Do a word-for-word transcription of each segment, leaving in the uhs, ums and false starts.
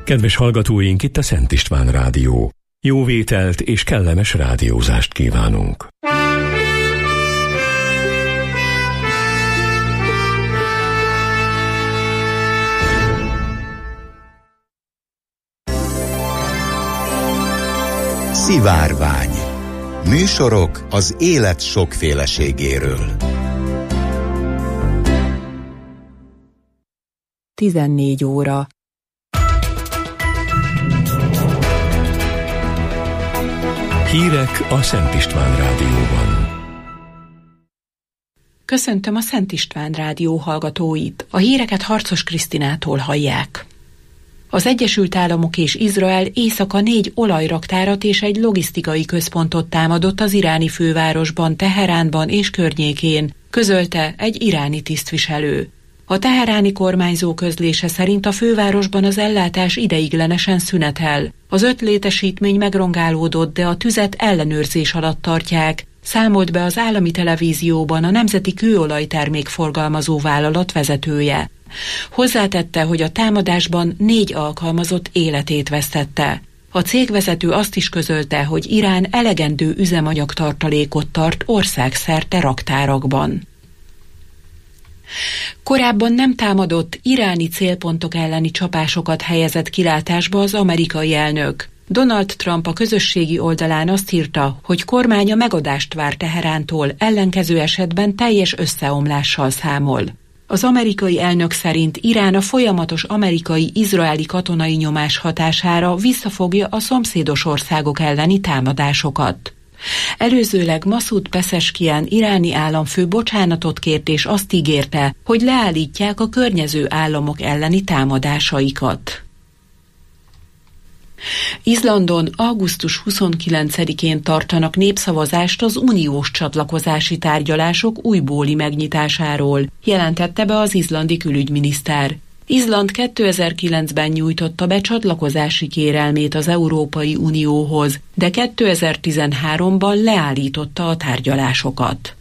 Kedves hallgatóink, itt a Szent István Rádió. Jó vételt és kellemes rádiózást kívánunk. Szivárvány. Műsorok az élet sokféleségéről. tizennégy óra. Hírek a Szent István Rádióban. Köszöntöm a Szent István Rádió hallgatóit. A híreket Harcos Krisztinától hallják. Az Egyesült Államok és Izrael éjszaka négy olajraktárat és egy logisztikai központot támadott az iráni fővárosban, Teheránban és környékén, közölte egy iráni tisztviselő. A teheráni kormányzó közlése szerint a fővárosban az ellátás ideiglenesen szünetel. Az öt létesítmény megrongálódott, de a tüzet ellenőrzés alatt tartják, számolt be az állami televízióban a Nemzeti Kőolajtermék forgalmazó vállalat vezetője. Hozzátette, hogy a támadásban négy alkalmazott életét vesztette. A cégvezető azt is közölte, hogy Irán elegendő üzemanyagtartalékot tart országszerte raktárakban. Korábban nem támadott iráni célpontok elleni csapásokat helyezett kilátásba az amerikai elnök. Donald Trump a közösségi oldalán azt írta, hogy kormánya megadást vár Teherántól, ellenkező esetben teljes összeomlással számol. Az amerikai elnök szerint Irán a folyamatos amerikai-izraeli katonai nyomás hatására visszafogja a szomszédos országok elleni támadásokat. Előzőleg Masud Peszeskien iráni államfő bocsánatot kért és azt ígérte, hogy leállítják a környező államok elleni támadásaikat. Izlandon augusztus huszonkilencedikén tartanak népszavazást az uniós csatlakozási tárgyalások újbóli megnyitásáról, jelentette be az izlandi külügyminiszter. Izland kétezer-kilencben nyújtotta be csatlakozási kérelmét az Európai Unióhoz, de kétezer-tizenháromban leállította a tárgyalásokat.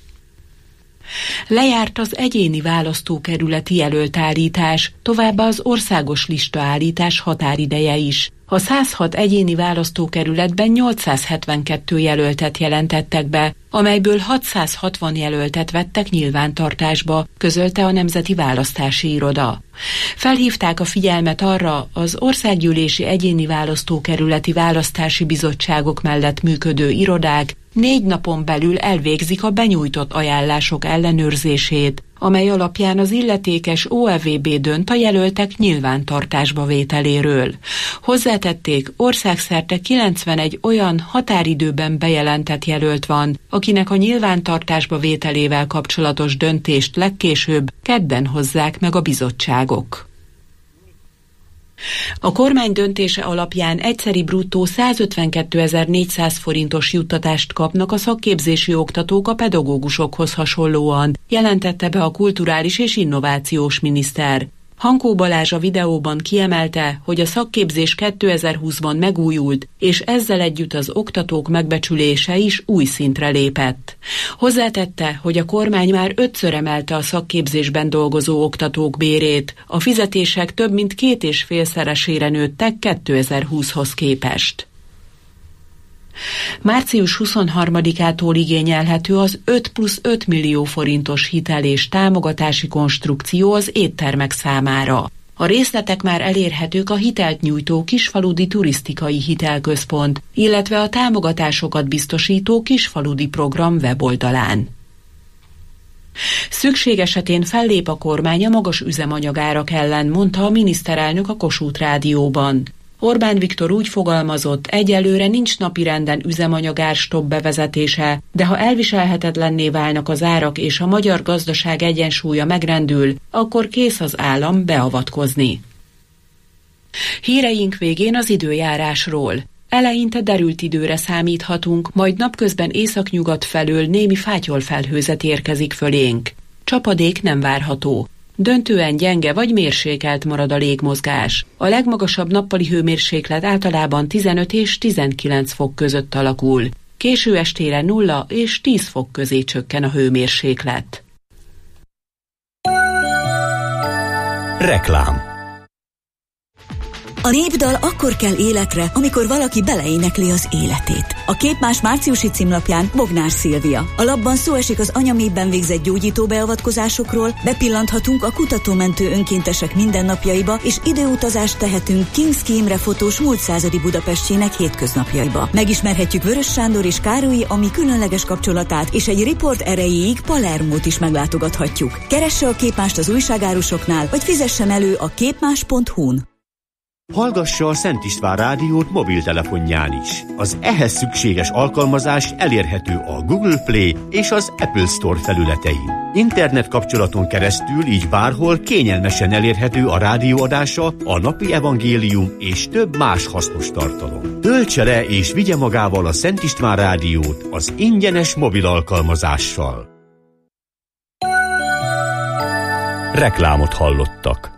Lejárt az egyéni választókerületi jelöltállítás, továbbá az országos listaállítás határideje is. A száz hat egyéni választókerületben nyolcszázhetvenkettő jelöltet jelentettek be, amelyből hatszázhatvan jelöltet vettek nyilvántartásba, közölte a Nemzeti Választási Iroda. Felhívták a figyelmet arra, az országgyűlési egyéni választókerületi választási bizottságok mellett működő irodák négy napon belül elvégzik a benyújtott ajánlások ellenőrzését, amely alapján az illetékes o e vé bé dönt a jelöltek nyilvántartásba vételéről. Hozzátették, országszerte kilencvenegy olyan határidőben bejelentett jelölt van, akinek a nyilvántartásba vételével kapcsolatos döntést legkésőbb kedden hozzák meg a bizottságok. A kormány döntése alapján egyszeri bruttó százötvenkétezer-négyszáz forintos juttatást kapnak a szakképzési oktatók a pedagógusokhoz hasonlóan, jelentette be a kulturális és innovációs miniszter. Hankó Balázs a videóban kiemelte, hogy a szakképzés kétezer-húszban megújult, és ezzel együtt az oktatók megbecsülése is új szintre lépett. Hozzátette, hogy a kormány már ötször emelte a szakképzésben dolgozó oktatók bérét, a fizetések több mint két és félszeresére nőttek kétezer-húszhoz képest. március huszonharmadikától igényelhető az öt plusz öt millió forintos hitel és támogatási konstrukció az éttermek számára. A részletek már elérhetők a hitelt nyújtó Kisfaludi Turisztikai Hitelközpont, illetve a támogatásokat biztosító Kisfaludi Program weboldalán. Szükség esetén fellép a kormány a magas üzemanyagárak ellen, mondta a miniszterelnök a Kossuth Rádióban. Orbán Viktor úgy fogalmazott, egyelőre nincs napirenden üzemanyagárstopp bevezetése, de ha elviselhetetlenné válnak az árak és a magyar gazdaság egyensúlya megrendül, akkor kész az állam beavatkozni. Híreink végén az időjárásról. Eleinte derült időre számíthatunk, majd napközben északnyugat felől némi fátyolfelhőzet érkezik fölénk. Csapadék nem várható. Döntően gyenge vagy mérsékelt marad a légmozgás. A legmagasabb nappali hőmérséklet általában tizenöt és tizenkilenc fok között alakul. Késő estére nulla és tíz fok közé csökken a hőmérséklet. Reklám. A népdal akkor kell életre, amikor valaki beleénekli az életét. A Képmás márciusi címlapján Bognár Szilvia. A lapban szó esik az anyaméhben végzett gyógyító beavatkozásokról, bepillanthatunk a kutatómentő önkéntesek mindennapjaiba, és időutazást tehetünk Kinszki Imre fotós múlt századi Budapestjének hétköznapjaiba. Megismerhetjük Vörös Sándor és Károlyi Ami különleges kapcsolatát, és egy riport erejéig Palermót is meglátogathatjuk. Keresse a Képmást az újságárusoknál, vagy fizessen elő a képmás pont hu-n. Hallgassa a Szent István rádiót mobiltelefonján is. Az ehhez szükséges alkalmazás elérhető a Google Play és az Apple Store felületein. Internet kapcsolaton keresztül így bárhol kényelmesen elérhető a rádióadása, a napi evangélium és több más hasznos tartalom. Töltse le és vigye magával a Szent István rádiót az ingyenes mobil alkalmazással. Reklámot hallottak.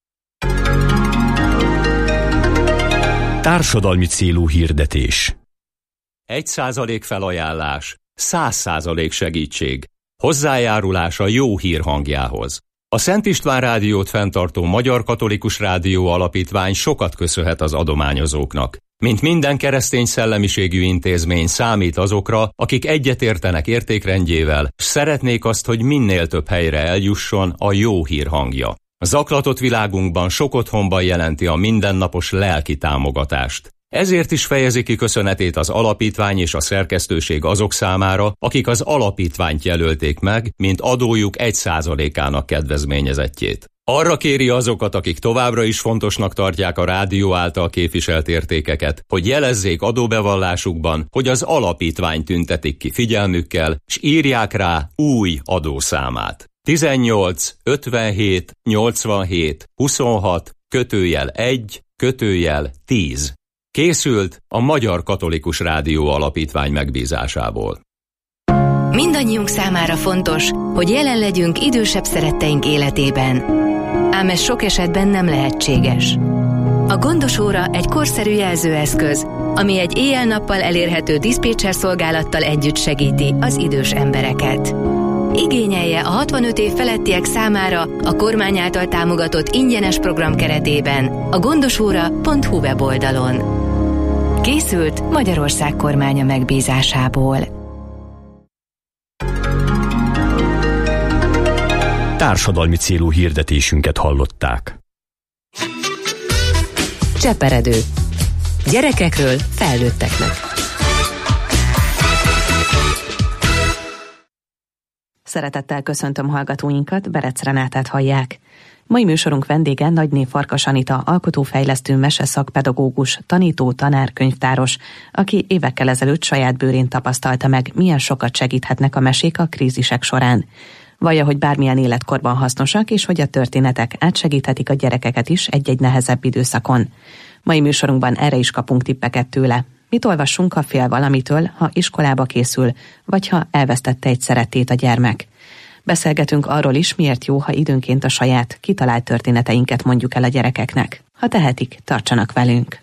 Társadalmi célú hirdetés. Egy százalék felajánlás, száz százalék segítség. Hozzájárulás a jó hír hangjához. A Szent István rádiót fenntartó Magyar Katolikus Rádió Alapítvány sokat köszönhet az adományozóknak. Mint minden keresztény szellemiségű intézmény számít azokra, akik egyetértenek értékrendjével, s szeretnék azt, hogy minél több helyre eljusson a jó hír hangja. A zaklatott világunkban sok otthonban jelenti a mindennapos lelki támogatást. Ezért is fejezi ki köszönetét az alapítvány és a szerkesztőség azok számára, akik az alapítványt jelölték meg, mint adójuk egy százalékának kedvezményezettjét. Arra kéri azokat, akik továbbra is fontosnak tartják a rádió által képviselt értékeket, hogy jelezzék adóbevallásukban, hogy az alapítvány tüntetik ki figyelmükkel, s írják rá új adószámát. tizennyolc ötvenhét nyolcvanhét huszonhat kötőjel egy kötőjel tíz. Készült a Magyar Katolikus Rádió Alapítvány megbízásából. Mindannyiunk számára fontos, hogy jelen legyünk idősebb szeretteink életében. Ám ez sok esetben nem lehetséges. A Gondos óra egy korszerű jelzőeszköz, ami egy éjjel-nappal elérhető diszpécser szolgálattal együtt segíti az idős embereket. Igényelje a hatvanöt év felettiek számára a kormány által támogatott ingyenes program keretében a gondosóra pont hu weboldalon. Készült Magyarország kormánya megbízásából. Társadalmi célú hirdetésünket hallották. Cseperedő. Gyerekekről felnőtteknek. Szeretettel köszöntöm hallgatóinkat, Berec Renátát hallják. Mai műsorunk vendége Nagyné Farkas Anita, alkotófejlesztő, meseszakpedagógus, tanító, tanár, könyvtáros, aki évekkel ezelőtt saját bőrén tapasztalta meg, milyen sokat segíthetnek a mesék a krízisek során. Vallja, hogy bármilyen életkorban hasznosak, és hogy a történetek átsegíthetik a gyerekeket is egy-egy nehezebb időszakon. Mai műsorunkban erre is kapunk tippeket tőle. Mit olvassunk, ha fél valamitől, ha iskolába készül, vagy ha elvesztette egy szerettét a gyermek? Beszélgetünk arról is, miért jó, ha időnként a saját, kitalált történeteinket mondjuk el a gyerekeknek. Ha tehetik, tartsanak velünk!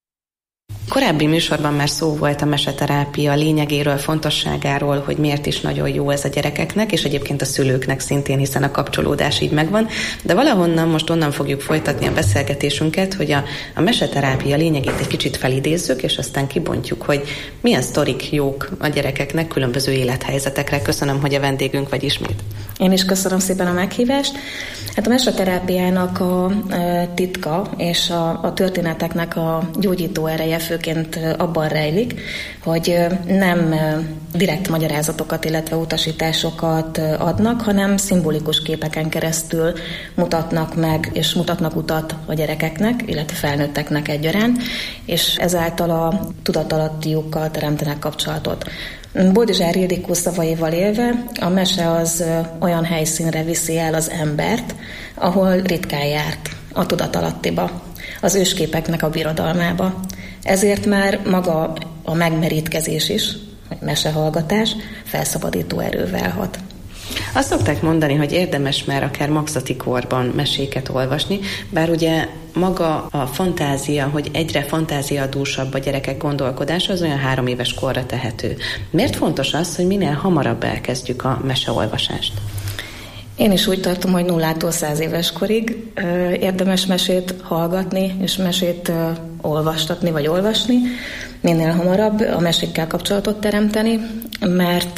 Korábbi műsorban már szó volt a meseterápia lényegéről, fontosságáról, hogy miért is nagyon jó ez a gyerekeknek, és egyébként a szülőknek szintén, hiszen a kapcsolódás így megvan. De valahonnan most onnan fogjuk folytatni a beszélgetésünket, hogy a, a meseterápia lényegét egy kicsit felidézzük, és aztán kibontjuk, hogy milyen sztorik jók a gyerekeknek különböző élethelyzetekre. Köszönöm, hogy a vendégünk vagy ismét. Én is köszönöm szépen a meghívást. Hát a meseterápiának a titka és a, a történeteknek a gyógyító ereje főként abban rejlik, hogy nem direkt magyarázatokat, illetve utasításokat adnak, hanem szimbolikus képeken keresztül mutatnak meg, és mutatnak utat a gyerekeknek, illetve felnőtteknek egyaránt, és ezáltal a tudatalattiukkal teremtenek kapcsolatot. Boldizsár Ildikó szavaival élve, a mese az olyan helyszínre viszi el az embert, ahol ritkán járt, a tudatalattiba, az ősképeknek a birodalmába. Ezért már maga a megmerítkezés is, vagy mesehallgatás felszabadító erővel hat. Azt szokták mondani, hogy érdemes már akár magzati korban meséket olvasni, bár ugye maga a fantázia, hogy egyre fantáziadúsabb a gyerekek gondolkodása, az olyan három éves korra tehető. Miért fontos az, hogy minél hamarabb elkezdjük a meseolvasást? Én is úgy tartom, hogy nullától száz éves korig érdemes mesét hallgatni, és mesét olvastatni, vagy olvasni, minél hamarabb a mesékkel kapcsolatot teremteni, mert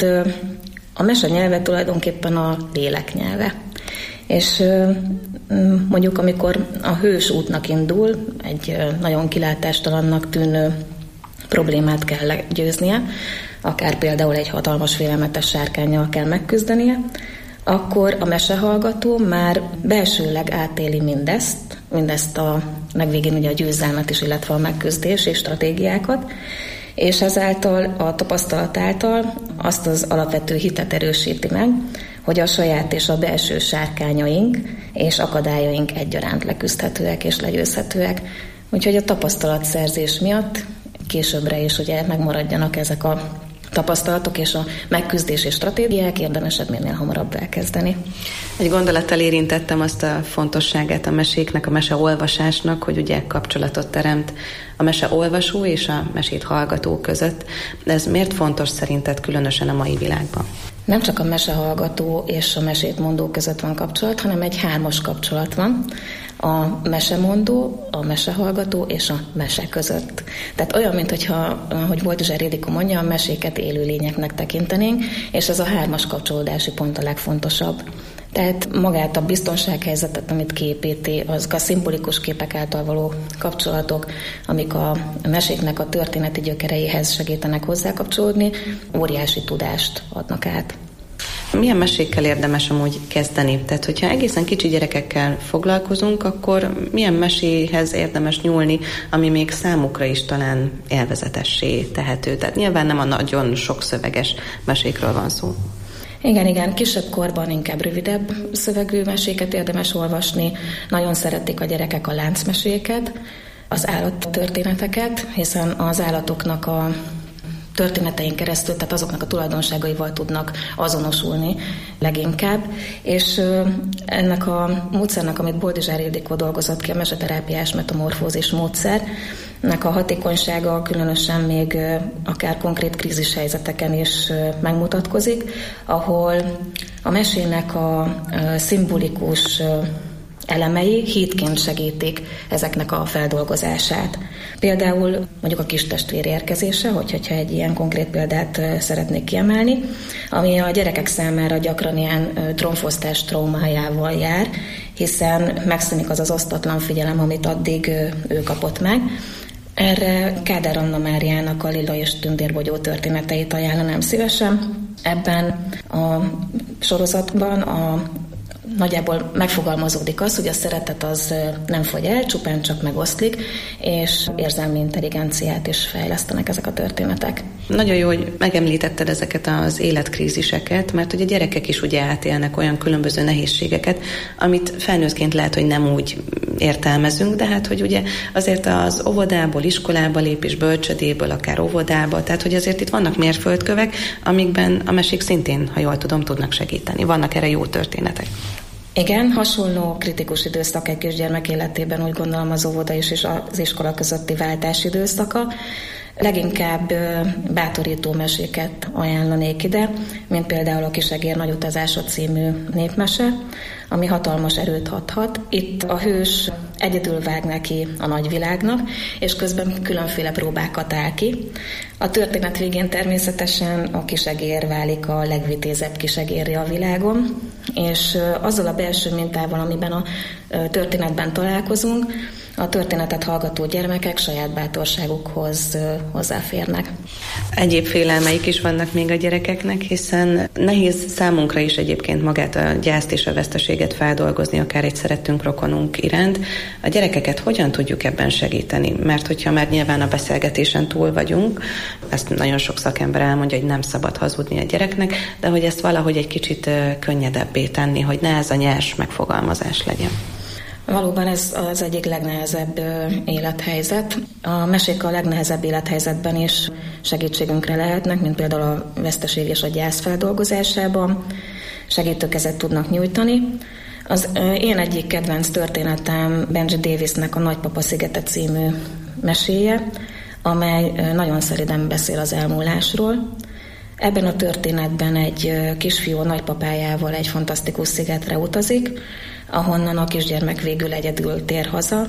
a mese nyelve tulajdonképpen a lélek nyelve. És mondjuk, amikor a hős útnak indul, egy nagyon kilátástalannak tűnő problémát kell legyőznie, akár például egy hatalmas félelmetes sárkánnyal kell megküzdenie, akkor a mesehallgató már belsőleg átéli mindezt, mindezt a megvégén ugye a győzelmet is, illetve a megküzdés és stratégiákat, és ezáltal a tapasztalat által azt az alapvető hitet erősíti meg, hogy a saját és a belső sárkányaink és akadályaink egyaránt leküzdhetőek és legyőzhetőek. Úgyhogy a tapasztalatszerzés miatt későbbre is ugye megmaradjanak ezek a tapasztalatok és a megküzdési stratégiák, érdemesebb minél hamarabb elkezdeni. Egy gondolattal érintettem azt a fontosságát a meséknek, a meseolvasásnak, hogy ugye kapcsolatot teremt a meseolvasó és a mesét hallgató között. De ez miért fontos szerinted különösen a mai világban? Nem csak a mesehallgató és a mesét mondó között van kapcsolat, hanem egy hármas kapcsolat van. A mesemondó, a mesehallgató és a mese között. Tehát olyan, mintha, hogy Boldizsár Ildikó mondja, a meséket élőlényeknek tekintenénk, és ez a hármas kapcsolódási pont a legfontosabb. Tehát magát a biztonsághelyzetet, amit kiépíti, azok a szimbolikus képek által való kapcsolatok, amik a meséknek a történeti gyökereihez segítenek hozzákapcsolódni, óriási tudást adnak át. Milyen mesékkel érdemes amúgy kezdeni? Tehát, hogyha egészen kicsi gyerekekkel foglalkozunk, akkor milyen meséhez érdemes nyúlni, ami még számukra is talán élvezetessé tehető? Tehát nyilván nem a nagyon sok szöveges mesékről van szó. Igen, igen, kisebb korban inkább rövidebb szövegű meséket érdemes olvasni. Nagyon szeretik a gyerekek a láncmeséket, az állattörténeteket, hiszen az állatoknak a történetein keresztül, tehát azoknak a tulajdonságaival tudnak azonosulni leginkább, és ennek a módszernek, amit Boldizsár Ildikó dolgozott ki, a meseterápiás metamorfózis módszernek a hatékonysága különösen még akár konkrét krízis helyzeteken is megmutatkozik, ahol a mesének a szimbolikus elemei hídként segítik ezeknek a feldolgozását. Például mondjuk a kistestvér érkezése, hogyha egy ilyen konkrét példát szeretnék kiemelni, ami a gyerekek számára gyakran ilyen trónfosztás traumájával jár, hiszen megszűnik az az osztatlan figyelem, amit addig ő kapott meg. Erre Kádár Anna Máriának a Lilla és Tündérbogyó történeteit ajánlanám szívesen. Ebben a sorozatban a nagyjából megfogalmazódik az, hogy a szeretet az nem fogy el, csupán csak megoszlik, és érzelmi intelligenciát is fejlesztenek ezek a történetek. Nagyon jó, hogy megemlítetted ezeket az életkríziseket, mert ugye gyerekek is ugye átélnek olyan különböző nehézségeket, amit felnőttként lehet, hogy nem úgy értelmezünk, de hát, hogy ugye azért az óvodából, iskolába lépés, bölcsödéből, akár óvodába, tehát, hogy azért itt vannak mérföldkövek, amikben a mesék szintén, ha jól tudom, tudnak segíteni. Vannak erre jó történetek. Igen, hasonló kritikus időszak egy kisgyermek életében, úgy gondolom az óvoda is és az iskola közötti váltás időszaka. Leginkább bátorító meséket ajánlanék ide, mint például a Kisegér nagy utazása című népmese, ami hatalmas erőt adhat. Itt a hős egyedül vág neki a nagyvilágnak, és közben különféle próbákat áll ki. A történet végén természetesen a kisegér válik a legvitézebb kisegérré a világon, és azzal a belső mintával, amiben a történetben találkozunk, a történetet hallgató gyermekek saját bátorságukhoz hozzáférnek. Egyéb félelmeik is vannak még a gyerekeknek, hiszen nehéz számunkra is egyébként magát a gyászt és a veszteséget feldolgozni, akár egy szerettünk rokonunk iránt. A gyerekeket hogyan tudjuk ebben segíteni? Mert hogyha már nyilván a beszélgetésen túl vagyunk, ezt nagyon sok szakember elmondja, hogy nem szabad hazudni a gyereknek, de hogy ezt valahogy egy kicsit könnyedebbé tenni, hogy ne ez a nyers megfogalmazás legyen. Valóban ez az egyik legnehezebb élethelyzet. A mesék a legnehezebb élethelyzetben is segítségünkre lehetnek, mint például a veszteség és a gyász feldolgozásában. Segítőkezet tudnak nyújtani. Az én egyik kedvenc történetem Benji Davisnek a Nagypapa szigete című meséje, amely nagyon szeriden beszél az elmúlásról. Ebben a történetben egy kisfiú nagypapájával egy fantasztikus szigetre utazik, ahonnan a kisgyermek végül egyedül tér haza,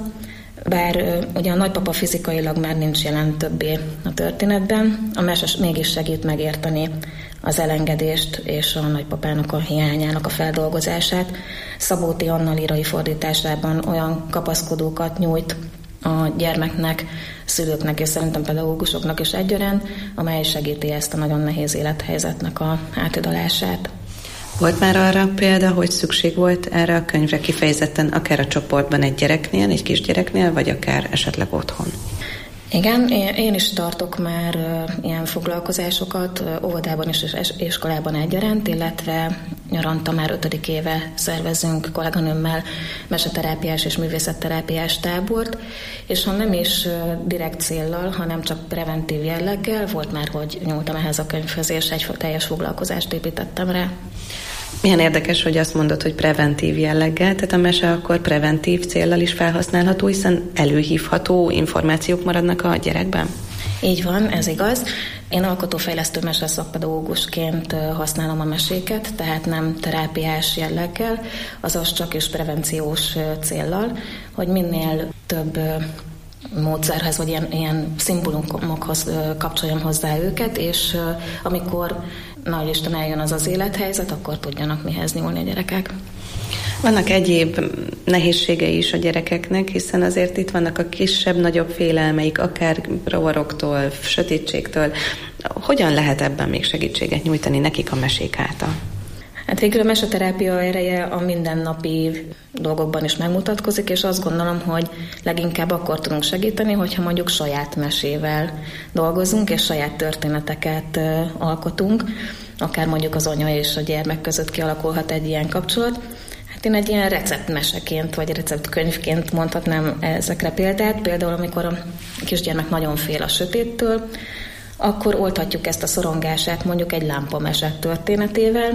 bár ugye a nagypapa fizikailag már nincs jelen többé a történetben, a mese mégis segít megérteni az elengedést és a nagypapának a hiányának a feldolgozását. Szabó T. Anna lírai fordításában olyan kapaszkodókat nyújt a gyermeknek, szülőknek és szerintem pedagógusoknak is egyaránt, amely segíti ezt a nagyon nehéz élethelyzetnek a átidalását. Volt már arra példa, hogy szükség volt erre a könyvre kifejezetten akár a csoportban egy gyereknél, egy kisgyereknél, vagy akár esetleg otthon? Igen, én is tartok már ilyen foglalkozásokat óvodában és iskolában egyaránt, illetve nyaranta már ötödik éve szervezünk kolléganőmmel meseterápiás és művészetterápiás tábort, és ha nem is direkt céllal, hanem csak preventív jelleggel, volt már, hogy nyúltam ehhez a könyvhöz, és egy teljes foglalkozást építettem rá. Milyen érdekes, hogy azt mondod, hogy preventív jelleggel, tehát a mese akkor preventív céllal is felhasználható, hiszen előhívható információk maradnak a gyerekben? Így van, ez igaz. Én alkotófejlesztő meseszakpedagógusként használom a meséket, tehát nem terápiás jelleggel, azaz csak is prevenciós céllal, hogy minél több módszerhez, vagy ilyen, ilyen szimbólumokhoz kapcsoljam hozzá őket, és amikor nagy Isten eljön az az élethelyzet, akkor tudjanak mihez nyúlni a gyerekek. Vannak egyéb nehézségei is a gyerekeknek, hiszen azért itt vannak a kisebb-nagyobb félelmeik, akár rovaroktól, sötétségtől. Hogyan lehet ebben még segítséget nyújtani nekik a mesék által? Hát végül a meseterápia ereje a mindennapi dolgokban is megmutatkozik, és azt gondolom, hogy leginkább akkor tudunk segíteni, hogyha mondjuk saját mesével dolgozunk, és saját történeteket alkotunk, akár mondjuk az anya és a gyermek között kialakulhat egy ilyen kapcsolat. Hát én egy ilyen receptmeseként, vagy receptkönyvként mondhatnám ezekre példát. Például, amikor a kisgyermek nagyon fél a sötéttől, akkor oldhatjuk ezt a szorongását mondjuk egy lámpamese történetével,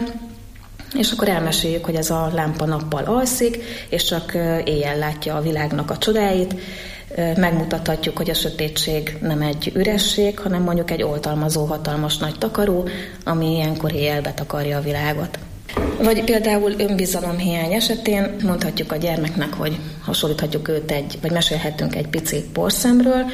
és akkor elmeséljük, hogy ez a lámpa nappal alszik, és csak éjjel látja a világnak a csodáit. Megmutathatjuk, hogy a sötétség nem egy üresség, hanem mondjuk egy oltalmazó, hatalmas nagy takaró, ami ilyenkor éjjel betakarja a világot. Vagy például önbizalomhiány esetén mondhatjuk a gyermeknek, hogy hasonlíthatjuk őt egy, vagy mesélhetünk egy pici porszemről,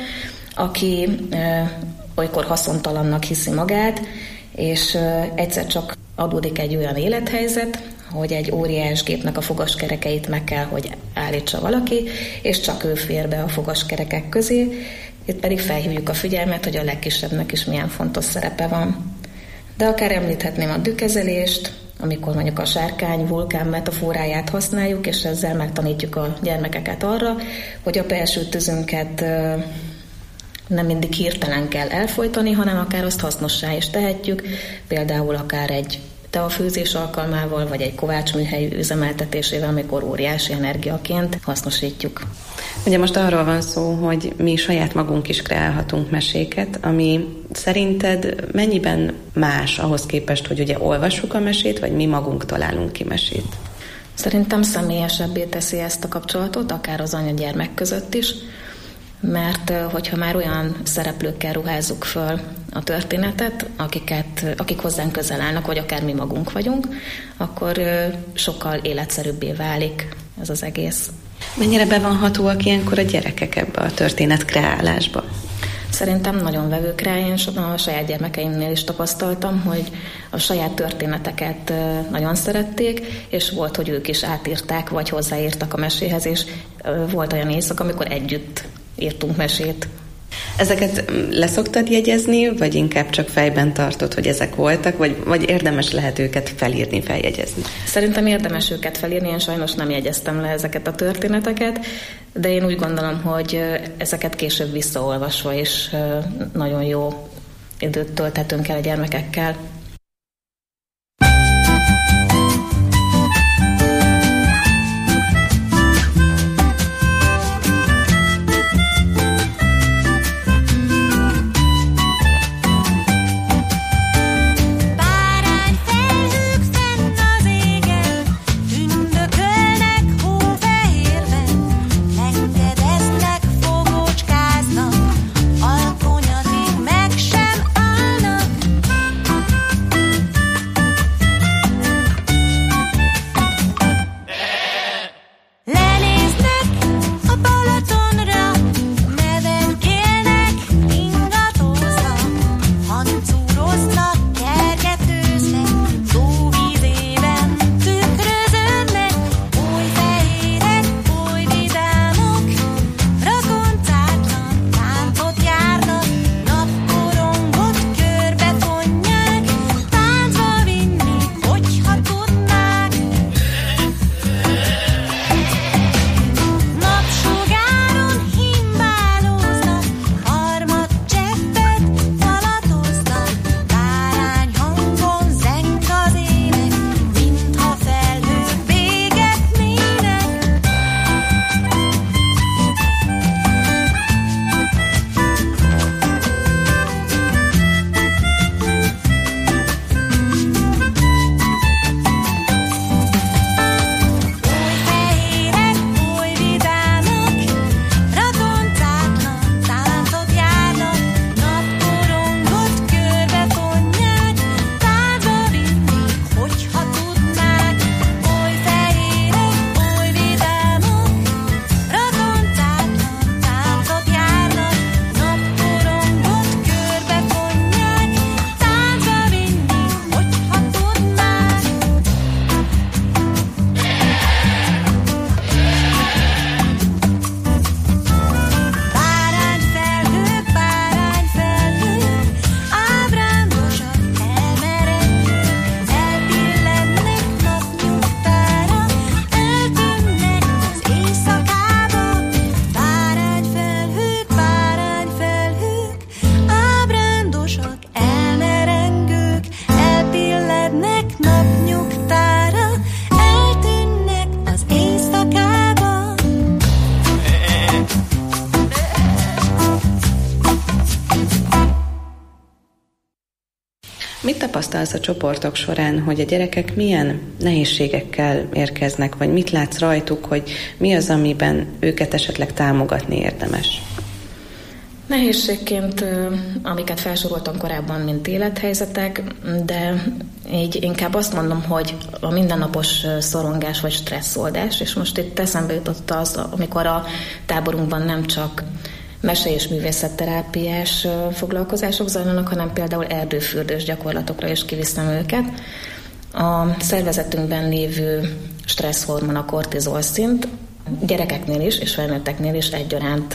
aki e, olykor haszontalannak hiszi magát, és e, egyszer csak adódik egy olyan élethelyzet, hogy egy óriás gépnek a fogaskerekeit meg kell, hogy állítsa valaki, és csak ő fér be a fogaskerekek közé. Itt pedig felhívjuk a figyelmet, hogy a legkisebbnek is milyen fontos szerepe van. De akár említhetném a dűkezelést, amikor mondjuk a sárkány, vulkán metaforáját használjuk, és ezzel megtanítjuk a gyermekeket arra, hogy a belső tüzünket nem mindig hirtelen kell elfojtani, hanem akár azt hasznossá is tehetjük, például akár egy teafőzés alkalmával, vagy egy kovácsműhely üzemeltetésével, amikor óriási energiaként hasznosítjuk. Ugye most arról van szó, hogy mi saját magunk is kreálhatunk meséket, ami szerinted mennyiben más ahhoz képest, hogy ugye olvassuk a mesét, vagy mi magunk találunk ki mesét? Szerintem személyesebbé teszi ezt a kapcsolatot, akár az anya-gyermek között is, mert hogyha már olyan szereplőkkel ruházzuk föl a történetet, akiket, akik hozzánk közel állnak, vagy akár mi magunk vagyunk, akkor sokkal életszerűbbé válik ez az egész. Mennyire bevonhatóak ilyenkor a gyerekek ebbe a történet kreálásba? Szerintem nagyon vevők rá, én a saját gyermekeimnél is tapasztaltam, hogy a saját történeteket nagyon szerették, és volt, hogy ők is átírták, vagy hozzáírtak a meséhez, és volt olyan éjszaka, amikor együtt írtunk mesét. Ezeket leszoktad jegyezni, vagy inkább csak fejben tartod, hogy ezek voltak, vagy, vagy érdemes lehet őket felírni, feljegyezni? Szerintem érdemes őket felírni, én sajnos nem jegyeztem le ezeket a történeteket, de én úgy gondolom, hogy ezeket később visszaolvasva is nagyon jó időt tölthetünk el a gyermekekkel. tapasztalsz a csoportok során, hogy a gyerekek milyen nehézségekkel érkeznek, vagy mit látsz rajtuk, hogy mi az, amiben őket esetleg támogatni érdemes? Nehézségként, amiket felsoroltam korábban, mint élethelyzetek, de így inkább azt mondom, hogy a mindennapos szorongás vagy stresszoldás, és most itt eszembe jutott az, amikor a táborunkban nem csak mese- és művészetterápiás foglalkozások zajlanak, hanem például erdőfürdős gyakorlatokra is kiviszem őket. A szervezetünkben lévő stresszhormon, a kortizol szint gyerekeknél is és felnőtteknél is egyaránt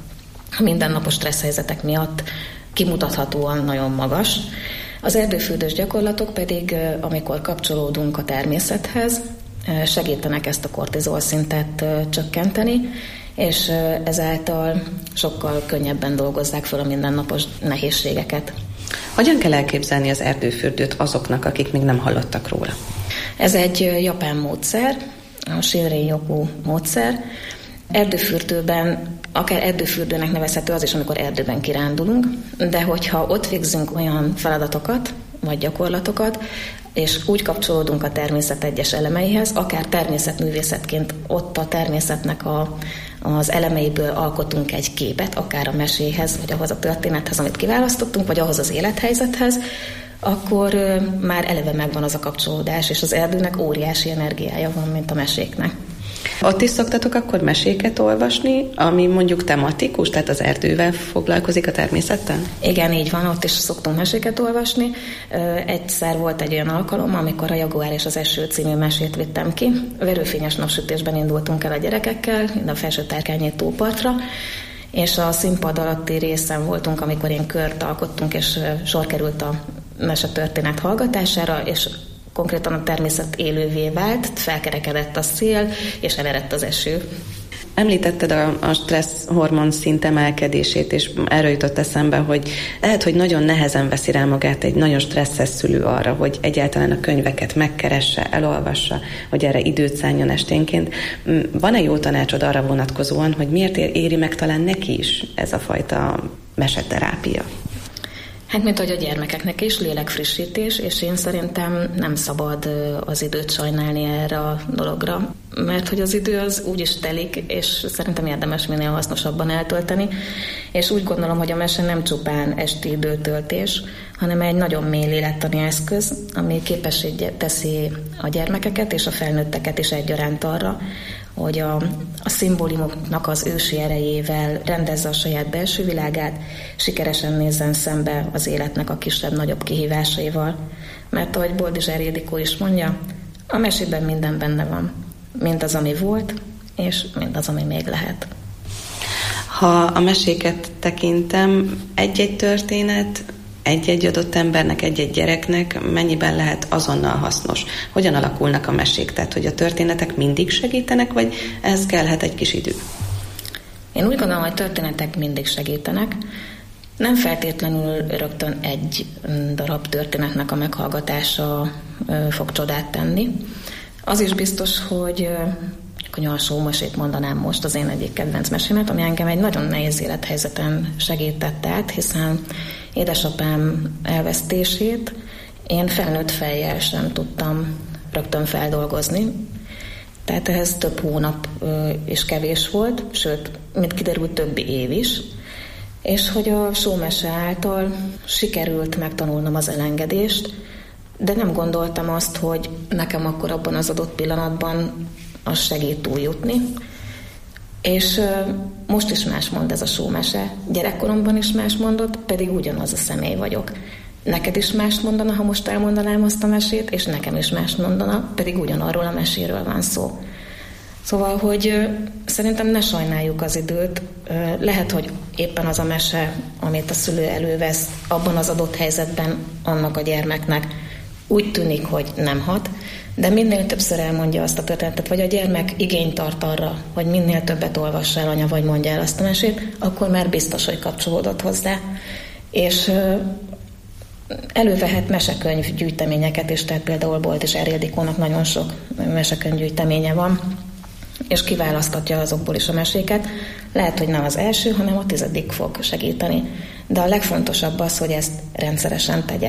a mindennapos stresszhelyzetek miatt kimutathatóan nagyon magas. Az erdőfürdős gyakorlatok pedig, amikor kapcsolódunk a természethez, segítenek ezt a kortizol szintet csökkenteni, és ezáltal sokkal könnyebben dolgozzák fel a mindennapos nehézségeket. Hogyan kell elképzelni az erdőfürdőt azoknak, akik még nem hallottak róla? Ez egy japán módszer, a Shinrin-yoku módszer. Erdőfürdőben, akár erdőfürdőnek nevezhető az is, amikor erdőben kirándulunk, de hogyha ott végzünk olyan feladatokat, vagy gyakorlatokat, és úgy kapcsolódunk a természet egyes elemeihez, akár természetművészetként ott a természetnek a, az elemeiből alkotunk egy képet, akár a meséhez, vagy ahhoz a történethez, amit kiválasztottunk, vagy ahhoz az élethelyzethez, akkor már eleve megvan az a kapcsolódás, és az erdőnek óriási energiája van, mint a meséknek. Ott is szoktatok akkor meséket olvasni, ami mondjuk tematikus, tehát az erdővel foglalkozik, a természettel? Igen, így van, ott is szoktunk meséket olvasni. Egyszer volt egy olyan alkalom, amikor a Jaguár és az eső című mesét vittem ki. Verőfényes napsütésben indultunk el a gyerekekkel, a Felső-Tárkányi tópartra, és a színpad alatti részen voltunk, amikor én kört alkottunk, és sor került a mesetörténet hallgatására, és konkrétan a természet élővé vált, felkerekedett a szél, és elerett az eső. Említetted a, a stressz hormon szint emelkedését, és erről jutott eszembe, hogy lehet, hogy nagyon nehezen veszi rá magát egy nagyon stresszes szülő arra, hogy egyáltalán a könyveket megkeresse, elolvassa, hogy erre időt szánjon esténként. Van-e jó tanácsod arra vonatkozóan, hogy miért éri meg talán neki is ez a fajta meseterápia? Hát, mint ahogy a gyermekeknek is, lélekfrissítés, és én szerintem nem szabad az időt sajnálni erre a dologra, mert hogy az idő az úgy is telik, és szerintem érdemes minél hasznosabban eltölteni, és úgy gondolom, hogy a mese nem csupán esti időtöltés, hanem egy nagyon mély lélektani eszköz, ami képessé teszi a gyermekeket és a felnőtteket is egyaránt arra, hogy a, a szimbólumoknak az ősi erejével rendezze a saját belső világát, sikeresen nézzen szembe az életnek a kisebb-nagyobb kihívásaival. Mert ahogy Boldizsár Ildikó is mondja, a mesében minden benne van. Mind az, ami volt, és mind az, ami még lehet. Ha a meséket tekintem, egy-egy történet egy-egy adott embernek, egy-egy gyereknek mennyiben lehet azonnal hasznos? Hogyan alakulnak a mesék? Tehát, hogy a történetek mindig segítenek, vagy ehhez kellhet egy kis idő? Én úgy gondolom, hogy történetek mindig segítenek. Nem feltétlenül rögtön egy darab történetnek a meghallgatása fog csodát tenni. Az is biztos, hogy a Nyalsó mesét mondanám most, az én egyik kedvenc mesémet, ami engem egy nagyon nehéz élethelyzeten segített át, hiszen édesapám elvesztését én felnőtt fejjel sem tudtam rögtön feldolgozni. Tehát ehhez több hónap is kevés volt, sőt, mint kiderült, többi év is. És hogy a sómese által sikerült megtanulnom az elengedést, de nem gondoltam azt, hogy nekem akkor abban az adott pillanatban az segít túljutni. És most is más mond ez a sómese. Gyerekkoromban is más mondott, pedig ugyanaz a személy vagyok. Neked is más mondana, ha most elmondanám azt a mesét, és nekem is más mondana, pedig ugyanarról a meséről van szó. Szóval, hogy szerintem ne sajnáljuk az időt. Lehet, hogy éppen az a mese, amit a szülő elővesz abban az adott helyzetben annak a gyermeknek úgy tűnik, hogy nem hat, de minél többször elmondja azt a történetet, vagy a gyermek igényt tart arra, hogy minél többet olvassa el anya, vagy mondja el azt a mesét, akkor már biztos, hogy kapcsolódott hozzá. És elővehet mesekönyv gyűjteményeket is, tehát például Boldizsár Ildikónak nagyon sok mesekönyv gyűjteménye van, és kiválasztatja azokból is a meséket. Lehet, hogy nem az első, hanem a tizedik fog segíteni. De a legfontosabb az, hogy ezt rendszeresen tegye.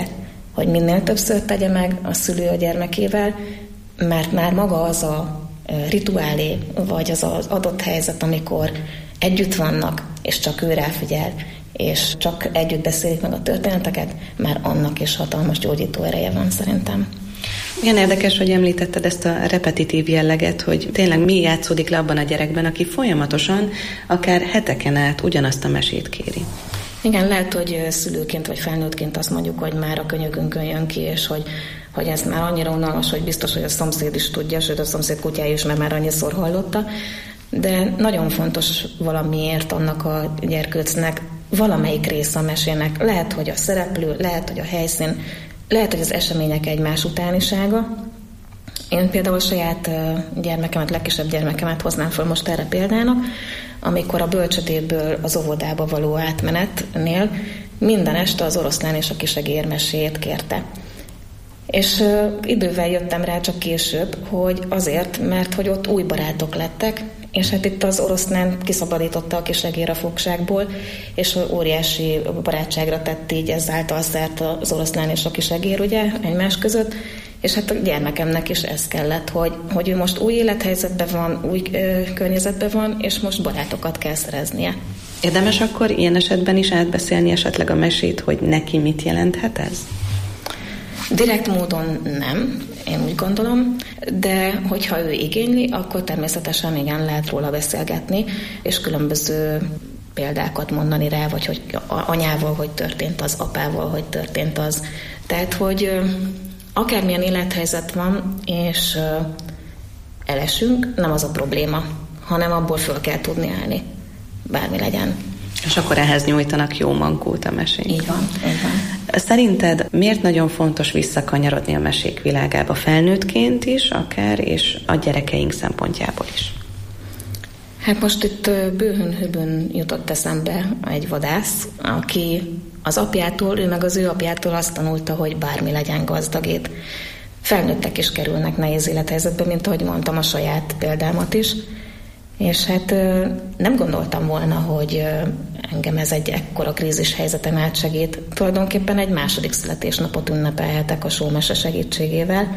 hogy minél többször tegye meg a szülő a gyermekével, mert már maga az a rituálé, vagy az az adott helyzet, amikor együtt vannak, és csak ő ráfigyel, és csak együtt beszélik meg a történeteket, már annak is hatalmas gyógyító ereje van szerintem. Milyen érdekes, hogy említetted ezt a repetitív jelleget, hogy tényleg mi játszódik le abban a gyerekben, aki folyamatosan, akár heteken át ugyanazt a mesét kéri. Igen, lehet, hogy szülőként vagy felnőttként azt mondjuk, hogy már a könyökünkön jön ki, és hogy, hogy ez már annyira unalmas, hogy biztos, hogy a szomszéd is tudja, sőt a szomszéd kutyája is, mert már annyiszor hallotta. De nagyon fontos valamiért annak a gyerkőcnek valamelyik része a mesének. Lehet, hogy a szereplő, lehet, hogy a helyszín, lehet, hogy az események egymás utánisága. Én például saját gyermekemet, legkisebb gyermekemet hoznám fel most erre példának, amikor a bölcsödéből az óvodába való átmenetnél minden este az Oroszlán és a Kisegér mesét kérte. És uh, idővel jöttem rá csak később, hogy azért, mert hogy ott új barátok lettek, és hát itt az Oroszlán kiszabadította a Kisegér a fogságból, és óriási barátságra tett így ezáltal szert az Oroszlán és a Kisegér ugye egymás között, és hát a gyermekemnek is ez kellett, hogy, hogy ő most új élethelyzetben van, új ö, környezetben van, és most barátokat kell szereznie. Érdemes akkor ilyen esetben is átbeszélni esetleg a mesét, hogy neki mit jelenthet ez? Direkt módon nem, én úgy gondolom, de hogyha ő igényli, akkor természetesen igen, lehet róla beszélgetni, és különböző példákat mondani rá, vagy hogy anyával, hogy történt az, apával, hogy történt az. Tehát, hogy akármilyen élethelyzet van, és elesünk, nem az a probléma, hanem abból föl kell tudni állni, bármi legyen. És akkor ehhez nyújtanak jó mankót a mesék. Így van, így van. Szerinted miért nagyon fontos visszakanyarodni a mesék világába felnőttként is, akár, és a gyerekeink szempontjából is? Hát most itt bőhön-hőbön jutott eszembe egy vadász, aki az apjától, ő meg az ő apjától azt tanulta, hogy bármi legyen gazdagét. Felnőttek is kerülnek nehéz élethelyzetbe, mint ahogy mondtam, a saját példámat is. És hát nem gondoltam volna, hogy engem ez egy ekkora krízis helyzeten átsegít. Tulajdonképpen egy második születésnapot ünnepelhetek a sómese segítségével,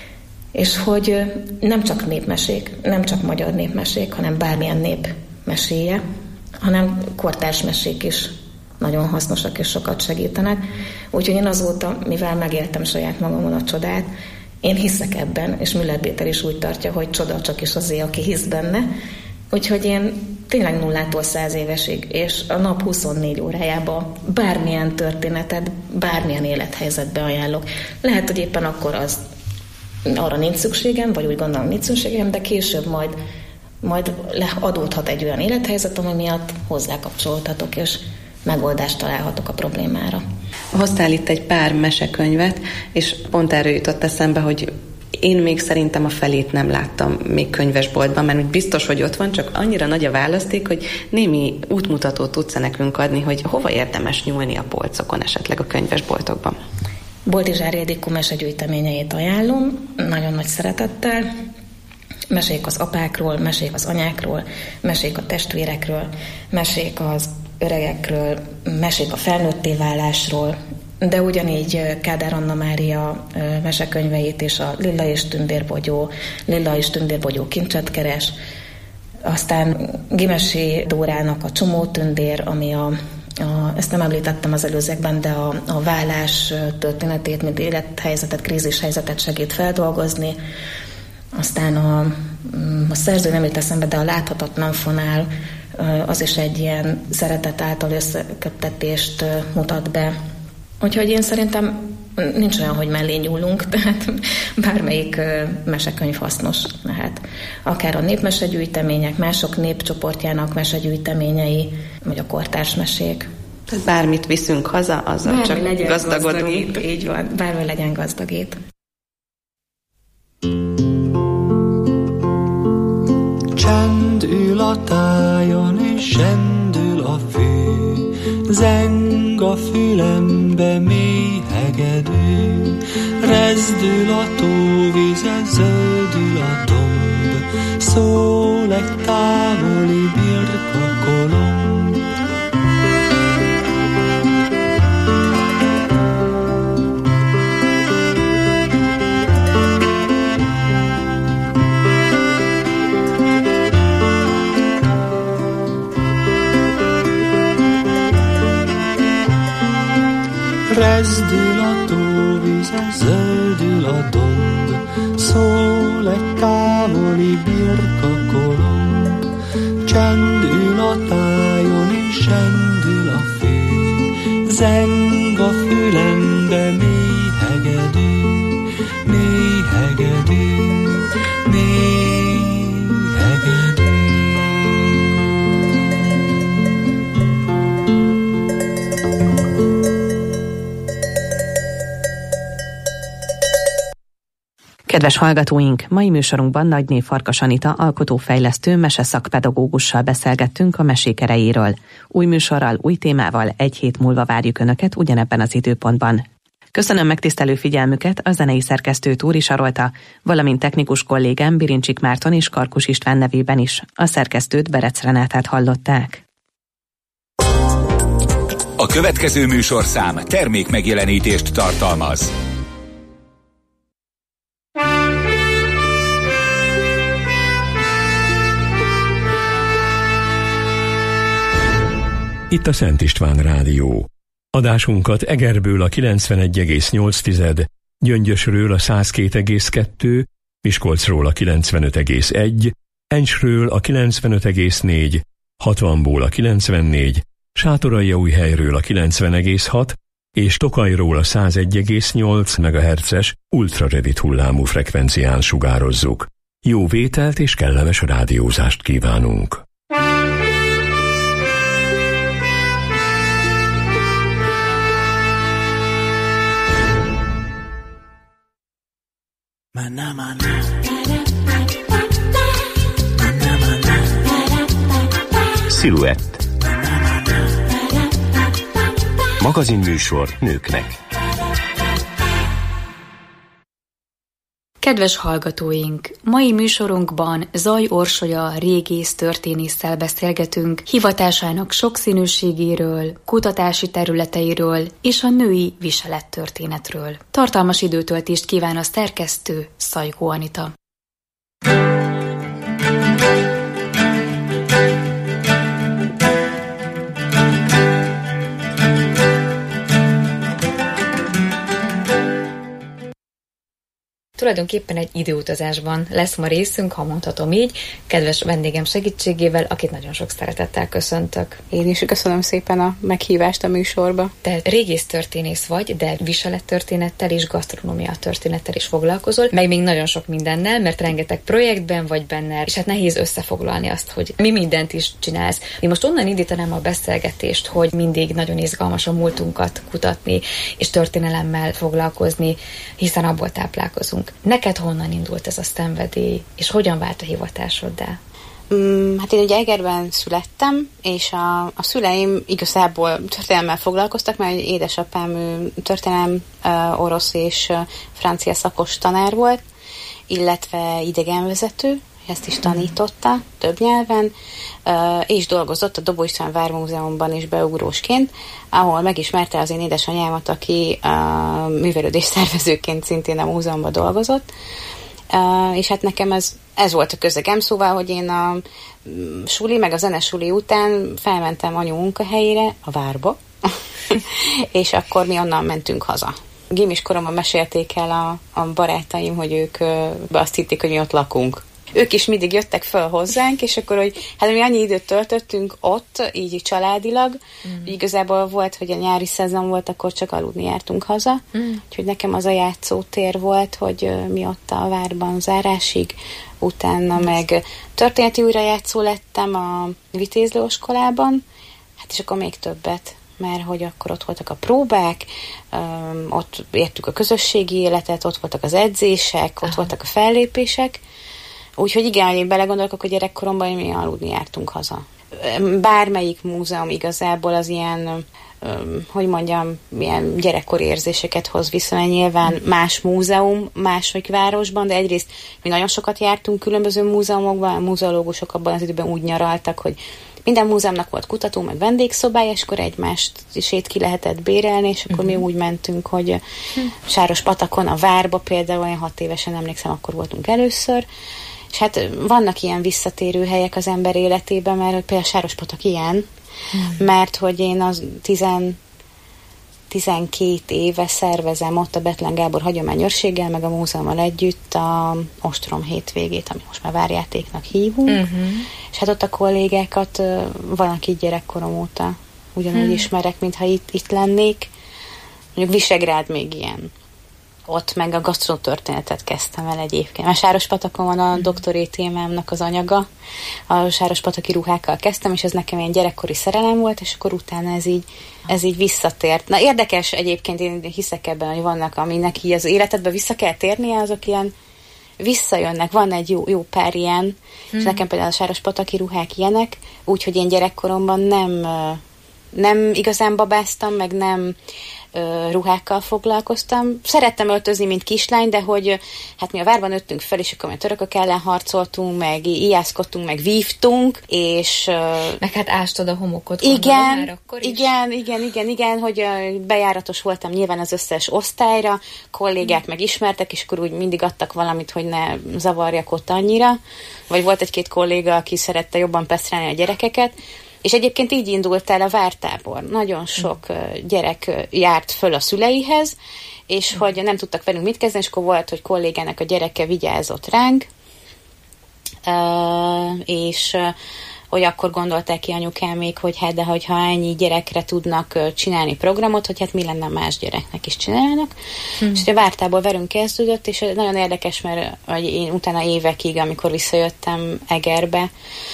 és hogy nem csak népmesék, nem csak magyar népmesék, hanem bármilyen nép meséje, hanem kortárs mesék is nagyon hasznosak és sokat segítenek. Úgyhogy én azóta, mivel megéltem saját magamon a csodát, én hiszek ebben, és Müller Péter is úgy tartja, hogy csoda csak is azért, aki hisz benne. Úgyhogy én tényleg nullától száz évesig, és a nap huszonnégy órájában bármilyen történetet, bármilyen élethelyzetbe ajánlok. Lehet, hogy éppen akkor az arra nincs szükségem, vagy úgy gondolom nincs szükségem, de később majd, majd adódhat egy olyan élethelyzet, ami miatt hozzákapcsolódhatok, és megoldást találhatok a problémára. Hoztál itt egy pár mesekönyvet, és pont erről jutott eszembe, hogy én még szerintem a felét nem láttam még könyvesboltban, mert biztos, hogy ott van, csak annyira nagy a választék, hogy némi útmutatót tudsz nekünk adni, hogy hova érdemes nyúlni a polcokon, esetleg a könyvesboltokban. Boltizsár Ildikó mesegyűjteményeit ajánlom, nagyon nagy szeretettel. Mesék az apákról, mesék az anyákról, mesék a testvérekről, mesék az öregekről, mesék a felnőtté válásról, de ugyanígy Kádár Anna Mária mesekönyveit és a Lilla és Tündérbogyó, Lilla és Tündérbogyó kincset keres, aztán Gimesi Dórának a Csomótündér, ami a, a, ezt nem említettem az előzőekben, de a, a vállás történetét, mint élethelyzetet, krízishelyzetet segít feldolgozni. Aztán a, a szerző nem jut eszembe, de a Láthatatlan fonál, az is egy ilyen szeretet által összeköttetést mutat be. Úgyhogy én szerintem nincs olyan, hogy mellé nyúlunk, tehát bármelyik mesekönyv hasznos lehet. Akár a népmesegyűjtemények, mások népcsoportjának mesegyűjteményei, vagy a kortárs mesék. Tehát bármit viszünk haza, azzal bármi csak gazdagodunk. Gazdagít, így van, bármi legyen gazdagít. Csend ül a tájon, és csendül a fű, zeng a fülembe mély hegedű, rezdül a tóvize, zöldül a domb, szól egy távoli birka kolomb. Rezdül a tóvíz, zöldül a domb, szól egy távoli birka kolomb. Csendül a tájon és zsendül a fű, zeng a fülembe mély hegedű, mély hegedű, mély hegedű. Kedves hallgatóink, mai műsorunkban Nagyné Farkas Anita alkotófejlesztő meseszakpedagógussal beszélgettünk a mesék erejéről. Új műsorral, új témával egy hét múlva várjuk Önöket ugyanebben az időpontban. Köszönöm megtisztelő figyelmüket a zenei szerkesztő Túri Sarolta, valamint technikus kollégám Birincsik Márton és Karkus István nevében is. A szerkesztőt, Berec Renátát hallották. A következő műsorszám termék megjelenítést tartalmaz. Itt a Szent István Rádió. Adásunkat Egerből a kilencvenegy egész nyolc, Gyöngyösről a száz két egész kettő, Miskolcról a kilencvenöt egész egy, Encsről a kilencvenöt egész négy, hatvanból a kilencvennégy, Sátoraljaújhelyről a kilencven egész hat és Tokajról a száz egy egész nyolc megahertzes ultrarövid hullámú frekvencián sugározzuk. Jó vételt és kellemes rádiózást kívánunk! Maná, maná. Sziluett. Magazinműsor nőknek. Kedves hallgatóink! Mai műsorunkban Zaj Orsolya régész történésszel beszélgetünk hivatásának sokszínűségéről, kutatási területeiről és a női viselettörténetről. Tartalmas időtöltést kíván a szerkesztő, Szajkó Anita. Tulajdonképpen egy időutazásban lesz ma részünk, ha mondhatom így, kedves vendégem segítségével, akit nagyon sok szeretettel köszöntök. Én is köszönöm szépen a meghívást a műsorba. Te régésztörténész vagy, de viselettörténettel és gasztronómia történettel is foglalkozol, meg még nagyon sok mindennel, mert rengeteg projektben vagy benne, és hát nehéz összefoglalni azt, hogy mi mindent is csinálsz. Én most onnan indítanám a beszélgetést, hogy mindig nagyon izgalmas a múltunkat kutatni, és történelemmel foglalkozni, hiszen abból táplálkozunk. Neked honnan indult ez a szenvedély, és hogyan vált a hivatásoddá? Mm, hát én ugye Egerben születtem, és a, a szüleim igazából történelemmel foglalkoztak, mert édesapám történelem uh, orosz és uh, francia szakos tanár volt, illetve idegenvezető, ezt is tanította több nyelven, uh, és dolgozott a Dobó István Vármúzeumban is beugrósként, ahol megismerte az én édesanyámat, aki uh, művelődés szervezőként szintén a múzeumban dolgozott. Uh, és hát nekem ez, ez volt a közegem, szóval, hogy én a suli, meg a zenesuli után felmentem anyu munkahelyére, a Várba, és akkor mi onnan mentünk haza. Gimis koromban mesélték el a, a barátaim, hogy ők uh, azt hitték, hogy mi ott lakunk. Ők is mindig jöttek föl hozzánk, és akkor, hogy hát mi annyi időt töltöttünk ott, így családilag, mm. hogy igazából volt, hogy a nyári szezon volt, akkor csak aludni jártunk haza, mm. úgyhogy nekem az a játszótér volt, hogy mi ott a Várban zárásig, utána mm. meg történeti újrajátszó lettem a Vitézlőiskolában, hát és akkor még többet, mert hogy akkor ott voltak a próbák, öm, ott értük a közösségi életet, ott voltak az edzések, ott Aha. voltak a fellépések. Úgyhogy igen, hogy én belegondolok, hogy gyerekkoromban mi aludni jártunk haza. Bármelyik múzeum igazából az ilyen, hogy mondjam, ilyen gyerekkori érzéseket hoz vissza, mert nyilván más múzeum, másik városban, de egyrészt mi nagyon sokat jártunk különböző múzeumokban, a múzeológusok abban az időben úgy nyaraltak, hogy minden múzeumnak volt kutató, meg vendégszobája, és akkor egymást is ki lehetett bérelni, és akkor uh-huh. mi úgy mentünk, hogy Sárospatakon, a Várba például, olyan hat évesen emlékszem, akkor voltunk először, és hát vannak ilyen visszatérő helyek az ember életében, mert például Sárospatak ilyen, uh-huh. mert hogy én az tizen tizenkét éve szervezem ott a Bethlen Gábor hagyományőrséggel, meg a múzeummal együtt a ostrom hétvégét, ami most már várjátéknak hívunk. Uh-huh. És hát ott a kollégákat uh, valaki gyerekkorom óta ugyanúgy hmm. ismerek, mintha itt, itt lennék. Mondjuk Visegrád még ilyen. Ott meg a gasztronotörténetet kezdtem el egyébként. A Sárospatakon van a doktori témámnak az anyaga. A sárospataki ruhákkal kezdtem, és ez nekem ilyen gyerekkori szerelem volt, és akkor utána ez így, ez így visszatért. Na érdekes egyébként, én hiszek ebben, hogy vannak, aminek így az életedbe vissza kell térnie, azok ilyen visszajönnek. Van egy jó, jó pár ilyen, hmm. és nekem például a sárospataki ruhák ilyenek, úgyhogy én gyerekkoromban nem, nem igazán babáztam, meg nem ruhákkal foglalkoztam. Szerettem öltözni, mint kislány, de hogy hát mi a várban nőttünk fel, és akkor mi a törökök ellen harcoltunk, meg ijászkodtunk, meg vívtunk, és... Meg hát ástad a homokot, igen, már akkor is. Igen, igen, igen, igen, hogy bejáratos voltam nyilván az összes osztályra, kollégák meg ismertek, és akkor úgy mindig adtak valamit, hogy ne zavarjak ott annyira. Vagy volt egy-két kolléga, aki szerette jobban pesztrálni a gyerekeket. És egyébként így indult el a vártábor. Nagyon sok gyerek járt föl a szüleihez, és hogy nem tudtak velünk mit kezdeni, és akkor volt, hogy kollégának a gyereke vigyázott ránk, és hogy akkor gondolták ki anyukámék, hogy hát de hogyha ennyi gyerekre tudnak csinálni programot, hogy hát mi lenne más gyereknek is csinálnak. Hmm. És a vártából velünk kezdődött, és nagyon érdekes, mert én utána évekig, amikor visszajöttem Egerbe,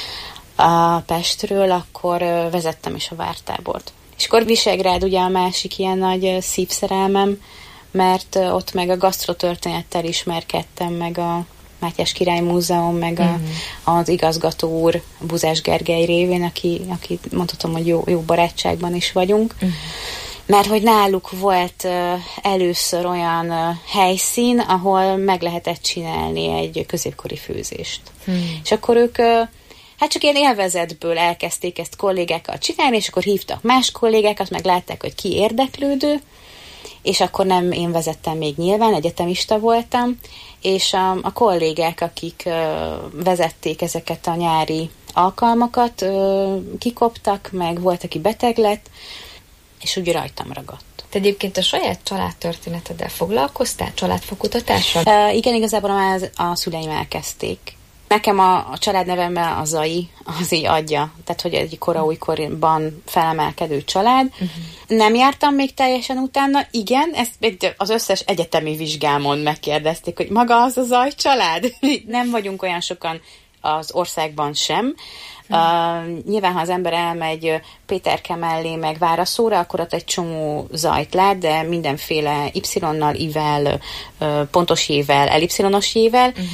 a Pestről, akkor vezettem is a vártábort. És akkor Visegrád ugye a másik ilyen nagy szívszerelmem, mert ott meg a gasztrotörténettel ismerkedtem, meg a Mátyás Király Múzeum, meg a, uh-huh. az igazgató úr Buzás Gergely révén, aki, aki mondhatom, hogy jó, jó barátságban is vagyunk. Uh-huh. Mert hogy náluk volt uh, először olyan uh, helyszín, ahol meg lehetett csinálni egy középkori főzést. Uh-huh. És akkor ők uh, hát csak ilyen élvezetből elkezdték ezt kollégákkal csinálni, és akkor hívtak más kollégákat, meg látták, hogy ki érdeklődő, és akkor nem én vezettem még nyilván, egyetemista voltam, és a, a kollégák, akik uh, vezették ezeket a nyári alkalmakat, uh, kikoptak, meg volt, aki beteg lett, és úgy rajtam ragadt. Te egyébként a saját családtörténeteddel foglalkoztál, családfakutatással? Uh, igen, igazából már a szüleim elkezdték. Nekem a, a családnevemben a Zai, az így adja. Tehát, hogy egy kora újkorban felemelkedő család. Uh-huh. Nem jártam még teljesen utána. Igen, ezt az összes egyetemi vizsgámon megkérdezték, hogy maga az a Zai család? Nem vagyunk olyan sokan az országban sem. Uh-huh. Uh, nyilván, ha az ember elmegy Péterke mellé, meg Váraszóra, akkor ott egy csomó Zajt lát, de mindenféle Y-nal, I-vel, uh, pontos J-vel, elipszilonos J-vel. Uh-huh.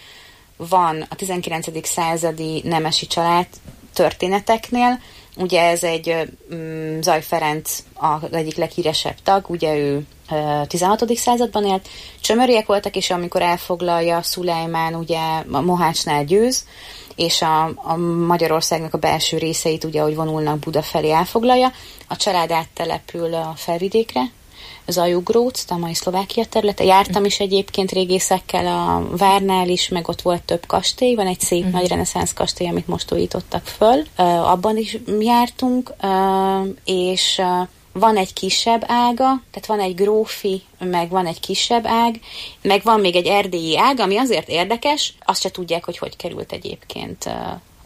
Van a tizenkilencedik századi nemesi család történeteknél, ugye ez egy um, Zaj Ferenc az egyik leghíresebb tag, ugye ő uh, tizenhatodik században élt, csömöriek voltak, és amikor elfoglalja Szulejmán, ugye a Mohácsnál győz, és a, a Magyarországnak a belső részeit, ugye, ahogy vonulnak Buda felé, elfoglalja, a család áttelepül a Felvidékre, Zajugróc, a mai Szlovákia területe. Jártam is egyébként régészekkel a Várnál is, meg ott volt több kastély, van egy szép uh-huh. nagy reneszánsz kastély, amit most újítottak föl. Uh, abban is jártunk, uh, és uh, van egy kisebb ága, tehát van egy grófi, meg van egy kisebb ág, meg van még egy erdélyi ág, ami azért érdekes, azt se tudják, hogy hogy került egyébként uh,